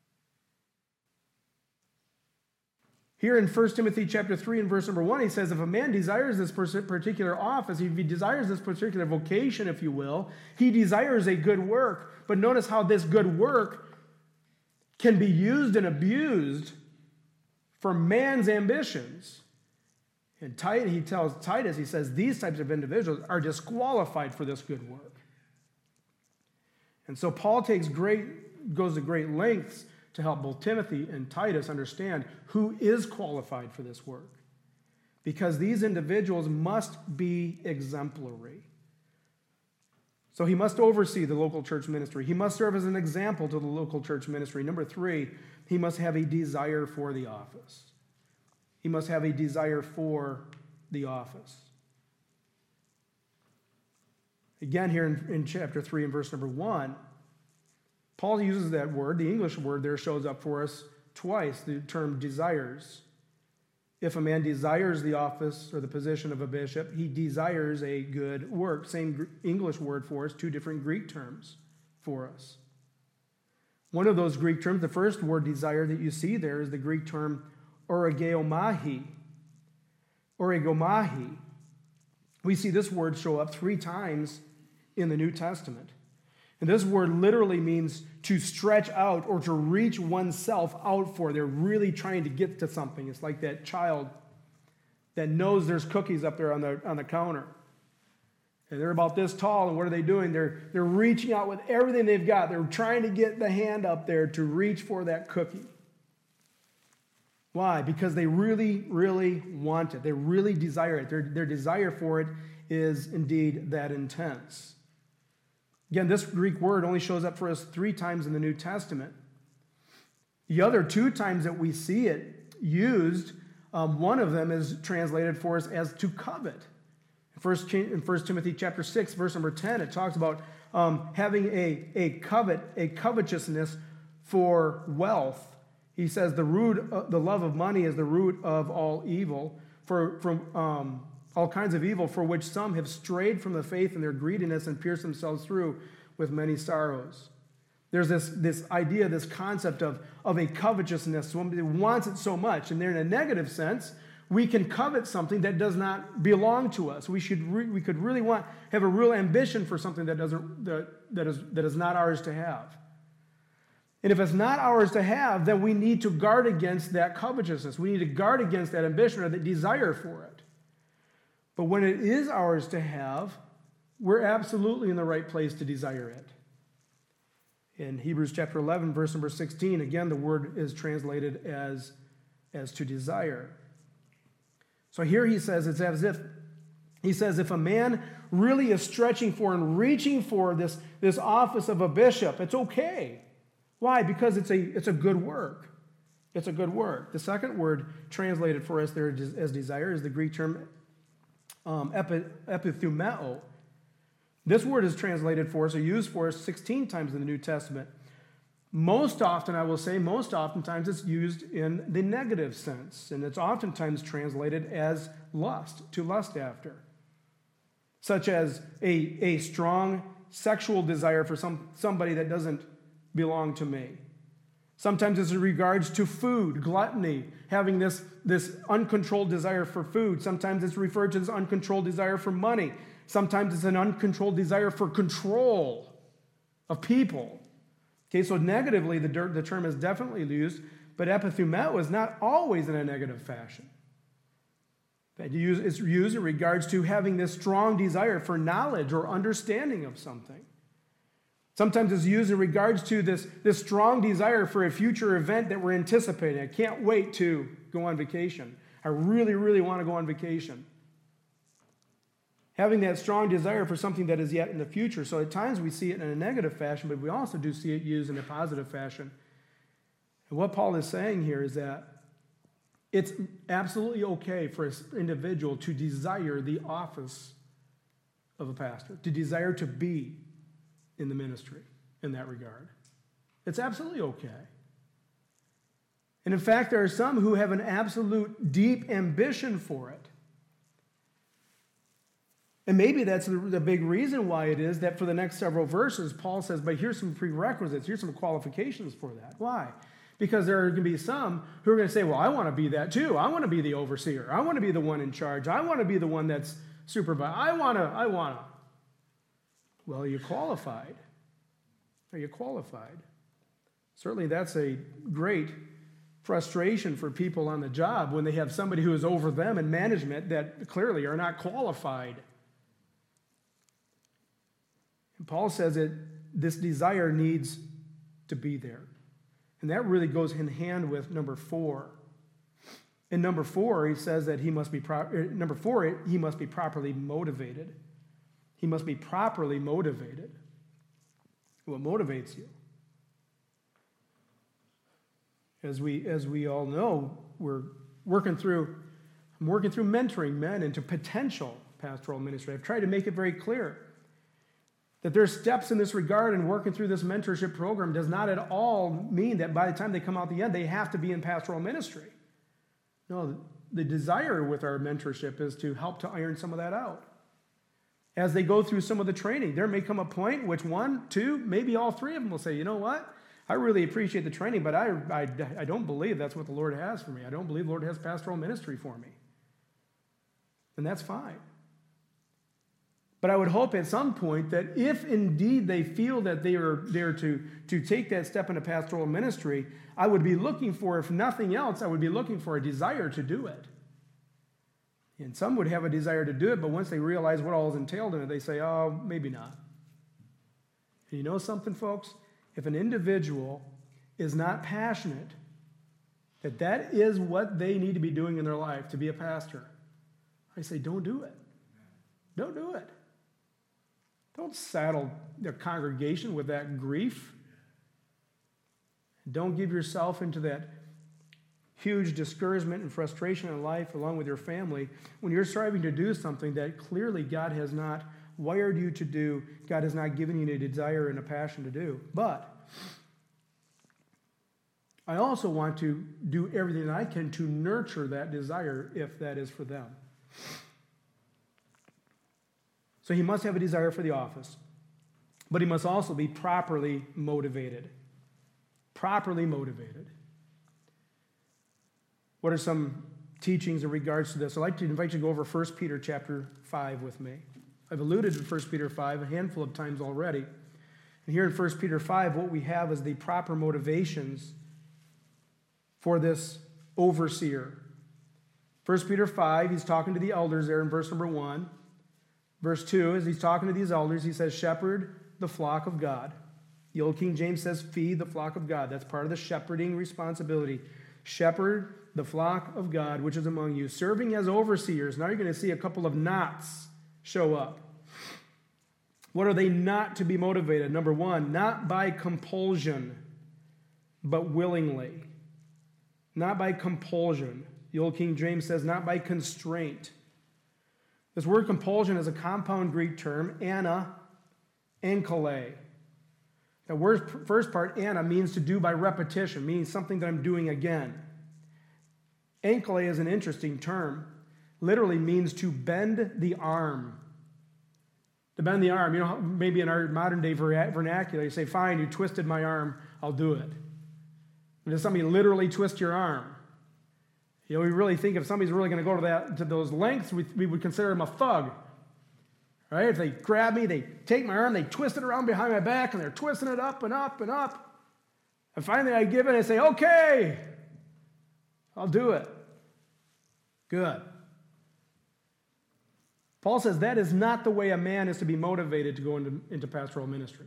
Here in First Timothy chapter three and verse number one, he says, if a man desires this particular office, if he desires this particular vocation, if you will, he desires a good work. But notice how this good work can be used and abused for man's ambitions. And Titus, he tells Titus, he says, these types of individuals are disqualified for this good work. And so Paul takes great, goes to great lengths to help both Timothy and Titus understand who is qualified for this work. Because these individuals must be exemplary. So he must oversee the local church ministry. He must serve as an example to the local church ministry. Number three, he must have a desire for the office. He must have a desire for the office. Again, here in, in chapter three and verse number one, Paul uses that word. The English word there shows up for us twice, the term desires. If a man desires the office or the position of a bishop, he desires a good work. Same English word for us, two different Greek terms for us. One of those Greek terms, the first word desire that you see there is the Greek term origeumahi. Origeumahi. We see this word show up three times in the New Testament. And this word literally means to stretch out or to reach oneself out for. They're really trying to get to something. It's like that child that knows there's cookies up there on the, on the counter. And they're about this tall, and what are they doing? They're, they're reaching out with everything they've got. They're trying to get the hand up there to reach for that cookie. Why? Because they really, really want it. They really desire it. Their, their desire for it is indeed that intense. Again, this Greek word only shows up for us three times in the New Testament. The other two times that we see it used, um, one of them is translated for us as to covet. First, in First Timothy chapter six, verse number ten, it talks about um, having a, a covet, a covetousness for wealth. He says the root, uh, the love of money is the root of all evil, for from um, all kinds of evil, for which some have strayed from the faith in their greediness and pierced themselves through with many sorrows. There's this, this idea, this concept of, of a covetousness. Somebody wants it so much, and they're in a negative sense. We can covet something that does not belong to us. We should re, we could really want have a real ambition for something that doesn't that, that is that is not ours to have. And if it's not ours to have, then we need to guard against that covetousness. We need to guard against that ambition or that desire for it. But when it is ours to have, we're absolutely in the right place to desire it. In Hebrews chapter eleven, verse number sixteen, again, the word is translated as, as to desire. So here he says, it's as if, he says, if a man really is stretching for and reaching for this, this office of a bishop, it's okay. Why? Because it's a, it's a good work. It's a good work. The second word translated for us there as desire is the Greek term um, epi, epithumeo. This word is translated for us or used for us sixteen times in the New Testament. Most often, I will say, most oftentimes it's used in the negative sense, and it's oftentimes translated as lust, to lust after, such as a, a strong sexual desire for some, somebody that doesn't belong to me. Sometimes it's in regards to food, gluttony, having this, this uncontrolled desire for food. Sometimes it's referred to as uncontrolled desire for money. Sometimes it's an uncontrolled desire for control of people. Okay, so negatively, the, the term is definitely used, but epithumeo is not always in a negative fashion. It's used in regards to having this strong desire for knowledge or understanding of something. Sometimes it's used in regards to this, this strong desire for a future event that we're anticipating. I can't wait to go on vacation. I really, really want to go on vacation. Having that strong desire for something that is yet in the future. So at times we see it in a negative fashion, but we also do see it used in a positive fashion. And what Paul is saying here is that it's absolutely okay for an individual to desire the office of a pastor, to desire to be in the ministry in that regard. It's absolutely okay. And in fact, there are some who have an absolute deep ambition for it. And maybe that's the, the big reason why it is that for the next several verses, Paul says, but here's some prerequisites, here's some qualifications for that. Why? Because there are going to be some who are going to say, well, I want to be that too. I want to be the overseer. I want to be the one in charge. I want to be the one that's supervised. I want to, I want to. Well, are you qualified? Are you qualified? Certainly that's a great frustration for people on the job when they have somebody who is over them in management that clearly are not qualified. And Paul says that this desire needs to be there. And that really goes in hand with number four. In number four, he says that he must be pro- number four, he must be properly motivated. He must be properly motivated. What motivates you? As we as we all know, we're working through I'm working through mentoring men into potential pastoral ministry. I've tried to make it very clear that there's steps in this regard, and working through this mentorship program does not at all mean that by the time they come out the end, they have to be in pastoral ministry. No, the desire with our mentorship is to help to iron some of that out. As they go through some of the training, there may come a point which one, two, maybe all three of them will say, you know what? I really appreciate the training, but I, I, I don't believe that's what the Lord has for me. I don't believe the Lord has pastoral ministry for me. And that's fine. But I would hope at some point that if indeed they feel that they are there to, to take that step into pastoral ministry, I would be looking for, if nothing else, I would be looking for a desire to do it. And some would have a desire to do it, but once they realize what all is entailed in it, they say, oh, maybe not. And you know something, folks? If an individual is not passionate that that is what they need to be doing in their life, to be a pastor, I say, don't do it. Don't do it. Don't saddle the congregation with that grief. Don't give yourself into that huge discouragement and frustration in life along with your family when you're striving to do something that clearly God has not wired you to do. God has not given you a desire and a passion to do. But I also want to do everything that I can to nurture that desire if that is for them. So he must have a desire for the office, but he must also be properly motivated. Properly motivated. What are some teachings in regards to this? I'd like to invite you to go over First Peter chapter five with me. I've alluded to First Peter five a handful of times already. And here in First Peter five, what we have is the proper motivations for this overseer. First Peter five, he's talking to the elders there in verse number one. Verse two, as he's talking to these elders, he says, shepherd the flock of God. The Old King James says, feed the flock of God. That's part of the shepherding responsibility. Shepherd the flock of God, which is among you, serving as overseers. Now you're going to see a couple of nots show up. What are they not to be motivated? Number one, not by compulsion, but willingly. Not by compulsion. The Old King James says, not by constraint. This word compulsion is a compound Greek term, ana, ankele. The word, first part, ana, means to do by repetition, meaning something that I'm doing again. Ankele is an interesting term. Literally means to bend the arm. To bend the arm. You know, maybe in our modern day vernacular, you say, fine, you twisted my arm, I'll do it. But does somebody literally twist your arm? You know, we really think if somebody's really going to go to that to those lengths, we, we would consider them a thug. Right? If they grab me, they take my arm, they twist it around behind my back, and they're twisting it up and up and up. And finally I give it and I say, okay, I'll do it. Good. Paul says that is not the way a man is to be motivated to go into, into pastoral ministry.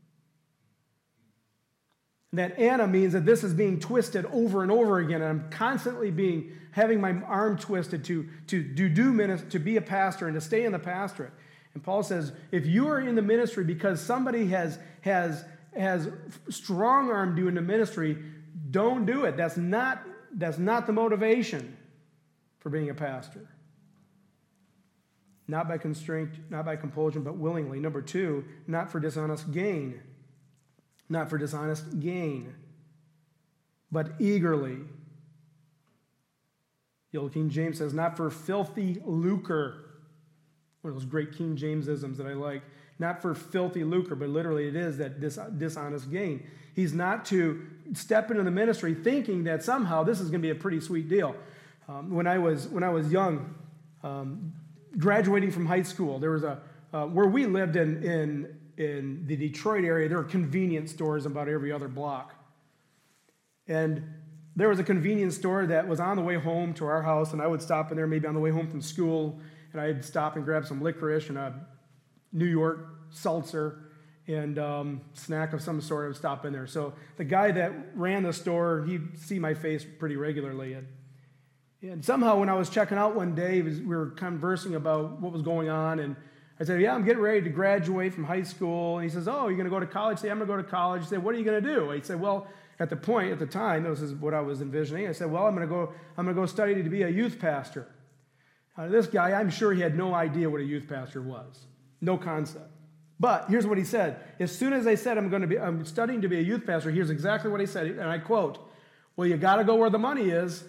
And that ana means that this is being twisted over and over again, and I'm constantly being having my arm twisted to, to, to do ministry, to be a pastor and to stay in the pastorate. And Paul says, if you are in the ministry because somebody has has has strong-armed you into ministry, don't do it. That's not that's not the motivation for being a pastor. not by constraint, not by compulsion, but willingly. Number two, not for dishonest gain. Not for dishonest gain, but eagerly. The old King James says, not for filthy lucre. One of those great King James-isms that I like. Not for filthy lucre, but literally it is that dis- dishonest gain. He's not to step into the ministry thinking that somehow this is going to be a pretty sweet deal. Um, when I was when I was young, um, graduating from high school, there was a uh, where we lived in in in the Detroit area. There were convenience stores about every other block, and there was a convenience store that was on the way home to our house, and I would stop in there maybe on the way home from school, and I'd stop and grab some licorice and a New York seltzer and um, snack of some sort. I would stop in there. So the guy that ran the store, he'd see my face pretty regularly. And, and somehow when I was checking out one day, was, we were conversing about what was going on, and I said, yeah, I'm getting ready to graduate from high school. And he says, oh, you're going to go to college? I said, I'm going to go to college. He said, what are you going to do? He said, well, at the point, at the time, this is what I was envisioning. I said, well, I'm going to go, I'm going to go study to be a youth pastor. Uh, this guy, I'm sure he had no idea what a youth pastor was. No concept. But here's what he said. As soon as I said I'm going to be, I'm studying to be a youth pastor, here's exactly what he said. And I quote, well, you got to go where the money is.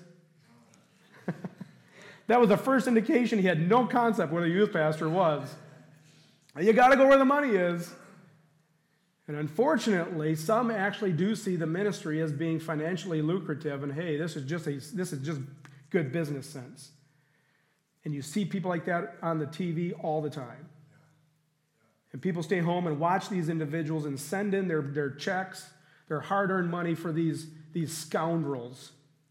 That was the first indication he had no concept what a youth pastor was. You got to go where the money is. And unfortunately, some actually do see the ministry as being financially lucrative, and hey, this is just a, this is just good business sense. And you see people like that on the T V all the time. And people stay home and watch these individuals and send in their, their checks, their hard-earned money for these, these scoundrels.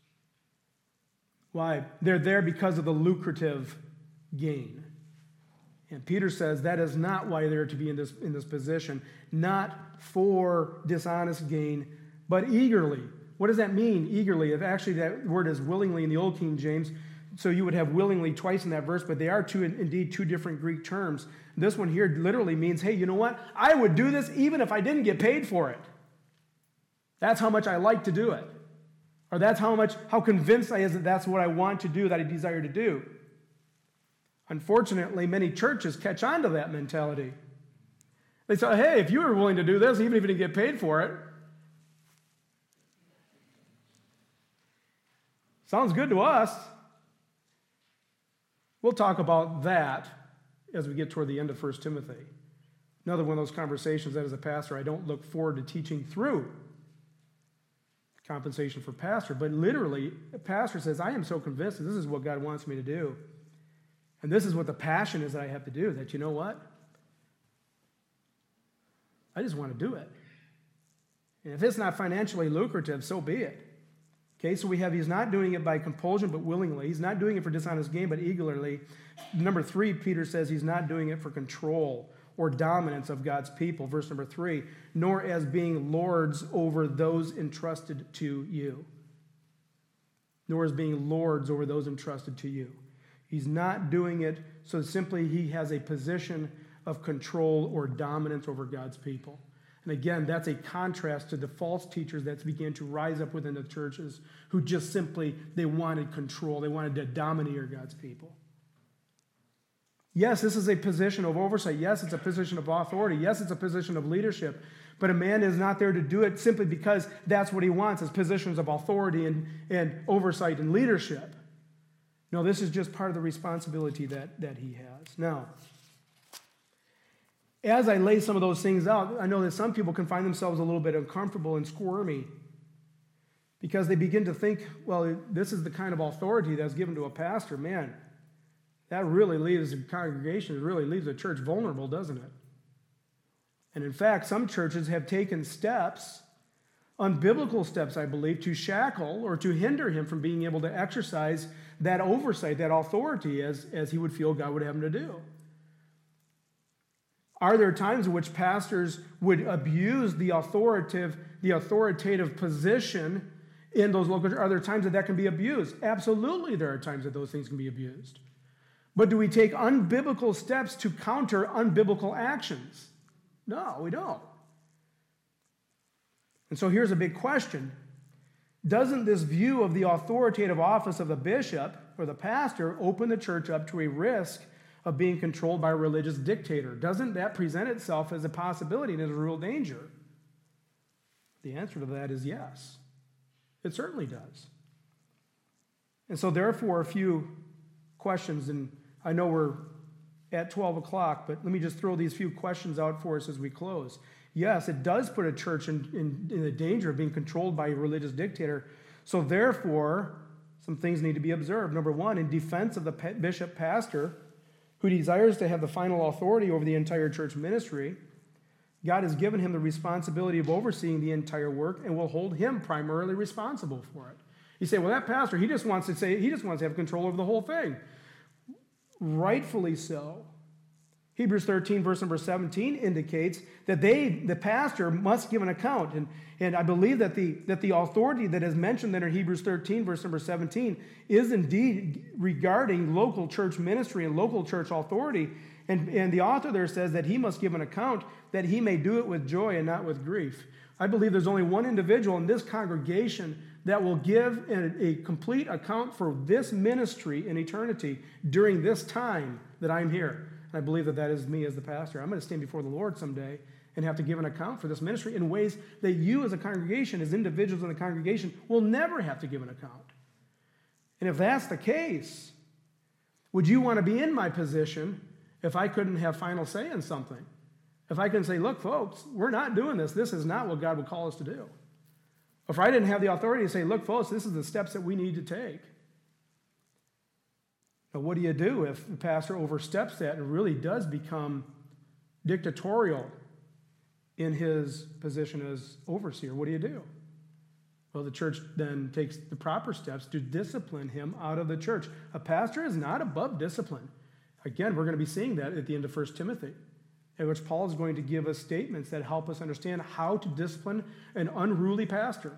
Why? They're there because of the lucrative gain. And Peter says that is not why they're to be in this, in this position, not for dishonest gain, but eagerly. What does that mean, eagerly? If actually that word is willingly in the Old King James, so you would have willingly twice in that verse, but they are two, indeed two different Greek terms. This one here literally means, hey, you know what? I would do this even if I didn't get paid for it. That's how much I like to do it. Or that's how much, how convinced I am that that's what I want to do, that I desire to do. Unfortunately, many churches catch on to that mentality. They say, hey, if you were willing to do this, even if you didn't get paid for it, sounds good to us. We'll talk about that as we get toward the end of First Timothy. Another one of those conversations that as a pastor I don't look forward to teaching through. Compensation for pastor. But literally, a pastor says, I am so convinced that this is what God wants me to do. And this is what the passion is that I have to do, that you know what? I just want to do it. And if it's not financially lucrative, so be it. Okay, so we have he's not doing it by compulsion, but willingly. He's not doing it for dishonest gain, but eagerly. Number three, Peter says he's not doing it for control or dominance of God's people. Verse number three, nor as being lords over those entrusted to you. Nor as being lords over those entrusted to you. He's not doing it so simply he has a position of control or dominance over God's people. And again, that's a contrast to the false teachers that began to rise up within the churches who just simply, they wanted control. They wanted to domineer God's people. Yes, this is a position of oversight. Yes, it's a position of authority. Yes, it's a position of leadership. But a man is not there to do it simply because that's what he wants, is positions of authority and, and oversight and leadership. No, this is just part of the responsibility that, that he has. Now, as I lay some of those things out, I know that some people can find themselves a little bit uncomfortable and squirmy because they begin to think, well, this is the kind of authority that's given to a pastor. Man, that really leaves the congregation, it really leaves the church vulnerable, doesn't it? And in fact, some churches have taken steps, unbiblical steps, I believe, to shackle or to hinder him from being able to exercise that oversight, that authority as, as he would feel God would have him to do. Are there times in which pastors would abuse the authoritative, the authoritative position in those local? Are there times that that can be abused? Absolutely, there are times that those things can be abused. But do we take unbiblical steps to counter unbiblical actions? No, we don't. And so here's a big question. Doesn't this view of the authoritative office of the bishop or the pastor open the church up to a risk of being controlled by a religious dictator? Doesn't that present itself as a possibility and as a real danger? The answer to that is yes. It certainly does. And so therefore, a few questions, and I know we're at twelve o'clock, but let me just throw these few questions out for us as we close. Yes, it does put a church in, in, in the danger of being controlled by a religious dictator. So therefore, some things need to be observed. Number one, in defense of the bishop pastor who desires to have the final authority over the entire church ministry, God has given him the responsibility of overseeing the entire work and will hold him primarily responsible for it. You say, well, that pastor, he just wants to say, he just wants to have control over the whole thing. Rightfully so. Hebrews thirteen, verse number seventeen indicates that they, the pastor, must give an account. And, and I believe that the, that the authority that is mentioned there in Hebrews thirteen, verse number seventeen, is indeed regarding local church ministry and local church authority. And, and the author there says that he must give an account that he may do it with joy and not with grief. I believe there's only one individual in this congregation that will give a, a complete account for this ministry in eternity during this time that I'm here. And I believe that that is me as the pastor. I'm going to stand before the Lord someday and have to give an account for this ministry in ways that you as a congregation, as individuals in the congregation, will never have to give an account. And if that's the case, would you want to be in my position if I couldn't have final say in something? If I can say, look, folks, we're not doing this. This is not what God would call us to do. If I didn't have the authority to say, look, folks, this is the steps that we need to take. But what do you do if the pastor oversteps that and really does become dictatorial in his position as overseer? What do you do? Well, the church then takes the proper steps to discipline him out of the church. A pastor is not above discipline. Again, we're going to be seeing that at the end of First Timothy, in which Paul is going to give us statements that help us understand how to discipline an unruly pastor.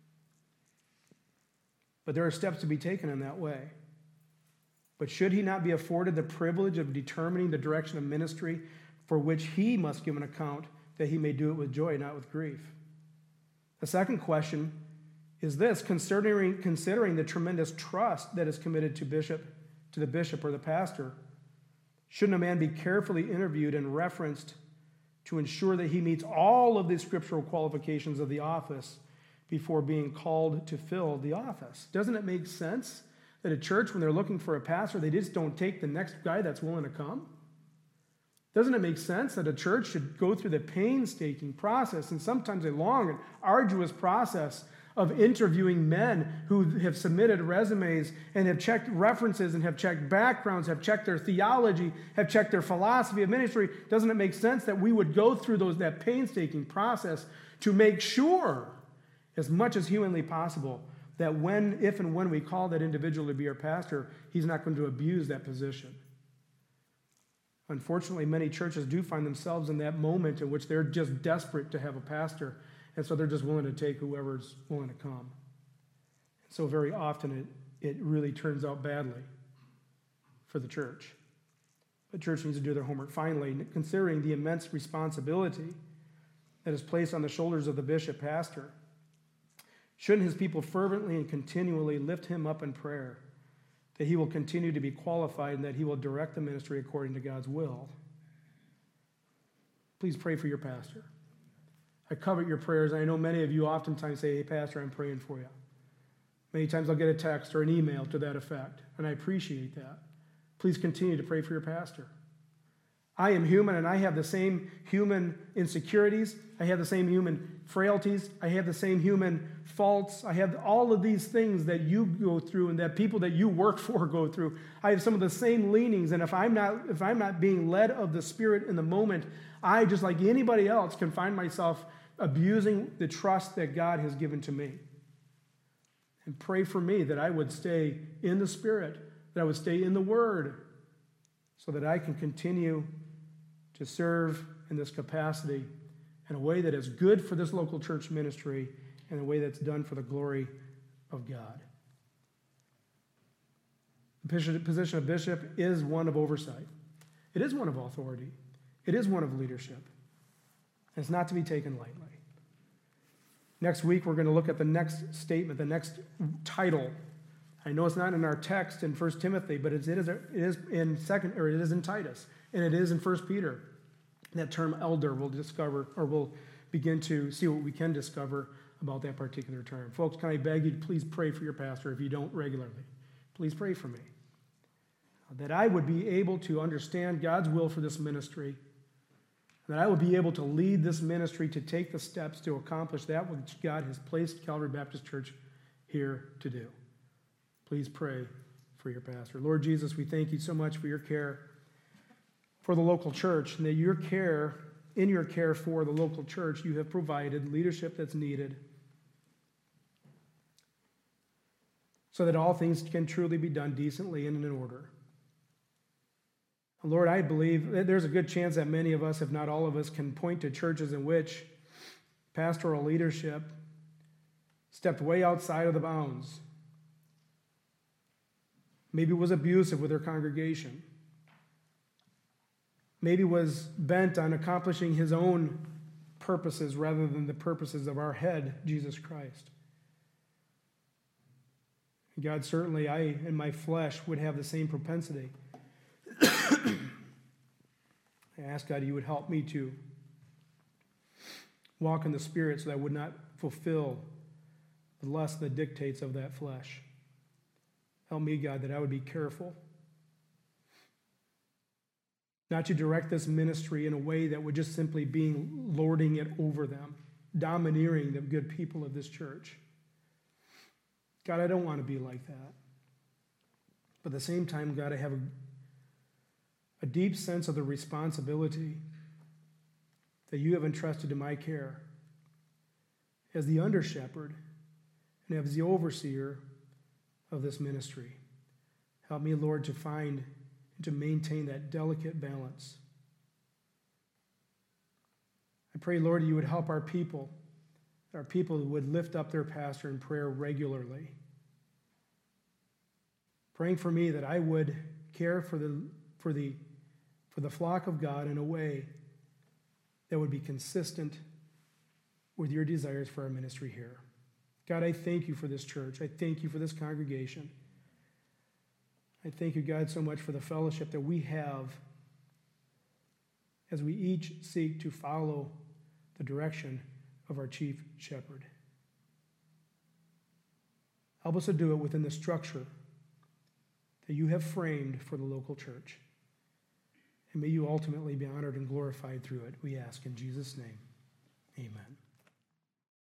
But there are steps to be taken in that way. But should he not be afforded the privilege of determining the direction of ministry for which he must give an account, that he may do it with joy, not with grief? The second question is this: considering, considering the tremendous trust that is committed to bishop, to the bishop or the pastor, shouldn't a man be carefully interviewed and referenced to ensure that he meets all of the scriptural qualifications of the office before being called to fill the office? Doesn't it make sense that a church, when they're looking for a pastor, they just don't take the next guy that's willing to come? Doesn't it make sense that a church should go through the painstaking process, and sometimes a long and arduous process, of interviewing men who have submitted resumes and have checked references and have checked backgrounds, have checked their theology, have checked their philosophy of ministry? Doesn't it make sense that we would go through those that painstaking process to make sure, as much as humanly possible, that when, if and when we call that individual to be our pastor, he's not going to abuse that position? Unfortunately, many churches do find themselves in that moment in which they're just desperate to have a pastor, and so they're just willing to take whoever's willing to come. So very often it, it really turns out badly for the church. The church needs to do their homework. Finally, considering the immense responsibility that is placed on the shoulders of the bishop pastor, shouldn't his people fervently and continually lift him up in prayer, that he will continue to be qualified and that he will direct the ministry according to God's will? Please pray for your pastor. I covet your prayers, and I know many of you oftentimes say, hey, Pastor, I'm praying for you. Many times I'll get a text or an email to that effect, and I appreciate that. Please continue to pray for your pastor. I am human, and I have the same human insecurities. I have the same human frailties. I have the same human faults. I have all of these things that you go through and that people that you work for go through. I have some of the same leanings, and if I'm not, if I'm not being led of the Spirit in the moment, I, just like anybody else, can find myself abusing the trust that God has given to me. And pray for me that I would stay in the Spirit, that I would stay in the Word, so that I can continue to serve in this capacity in a way that is good for this local church ministry and a way that's done for the glory of God. The position of bishop is one of oversight. It is one of authority. It is one of leadership. And it's not to be taken lightly. Next week, we're going to look at the next statement, the next title I know it's not in our text in First Timothy, but it is, it is in second, or it is in Titus, and it is in First Peter. That term elder we'll discover, or we'll begin to see what we can discover about that particular term. Folks, can I beg you to please pray for your pastor if you don't regularly? Please pray for me. That I would be able to understand God's will for this ministry, that I would be able to lead this ministry to take the steps to accomplish that which God has placed Calvary Baptist Church here to do. Please pray for your pastor. Lord Jesus, we thank you so much for your care for the local church, and that your care, in your care for the local church, you have provided leadership that's needed so that all things can truly be done decently and in order. Lord, I believe there's a good chance that many of us, if not all of us, can point to churches in which pastoral leadership stepped way outside of the bounds, maybe was abusive with their congregation, maybe was bent on accomplishing his own purposes rather than the purposes of our head, Jesus Christ. God, certainly I, in my flesh, would have the same propensity. I ask God you would help me to walk in the Spirit so that I would not fulfill the lust that dictates of that flesh. Help me, God, that I would be careful not to direct this ministry in a way that would just simply be lording it over them, domineering the good people of this church. God, I don't want to be like that. But at the same time, God, I have a, a deep sense of the responsibility that you have entrusted to my care as the under-shepherd and as the overseer of this ministry. Help me, Lord, to find and to maintain that delicate balance. I pray, Lord, you would help our people, our people who would lift up their pastor in prayer regularly. Praying for me that I would care for the, for the, for the flock of God in a way that would be consistent with your desires for our ministry here. God, I thank you for this church. I thank you for this congregation. I thank you, God, so much for the fellowship that we have as we each seek to follow the direction of our chief shepherd. Help us to do it within the structure that you have framed for the local church. And may you ultimately be honored and glorified through it, we ask in Jesus' name. Amen.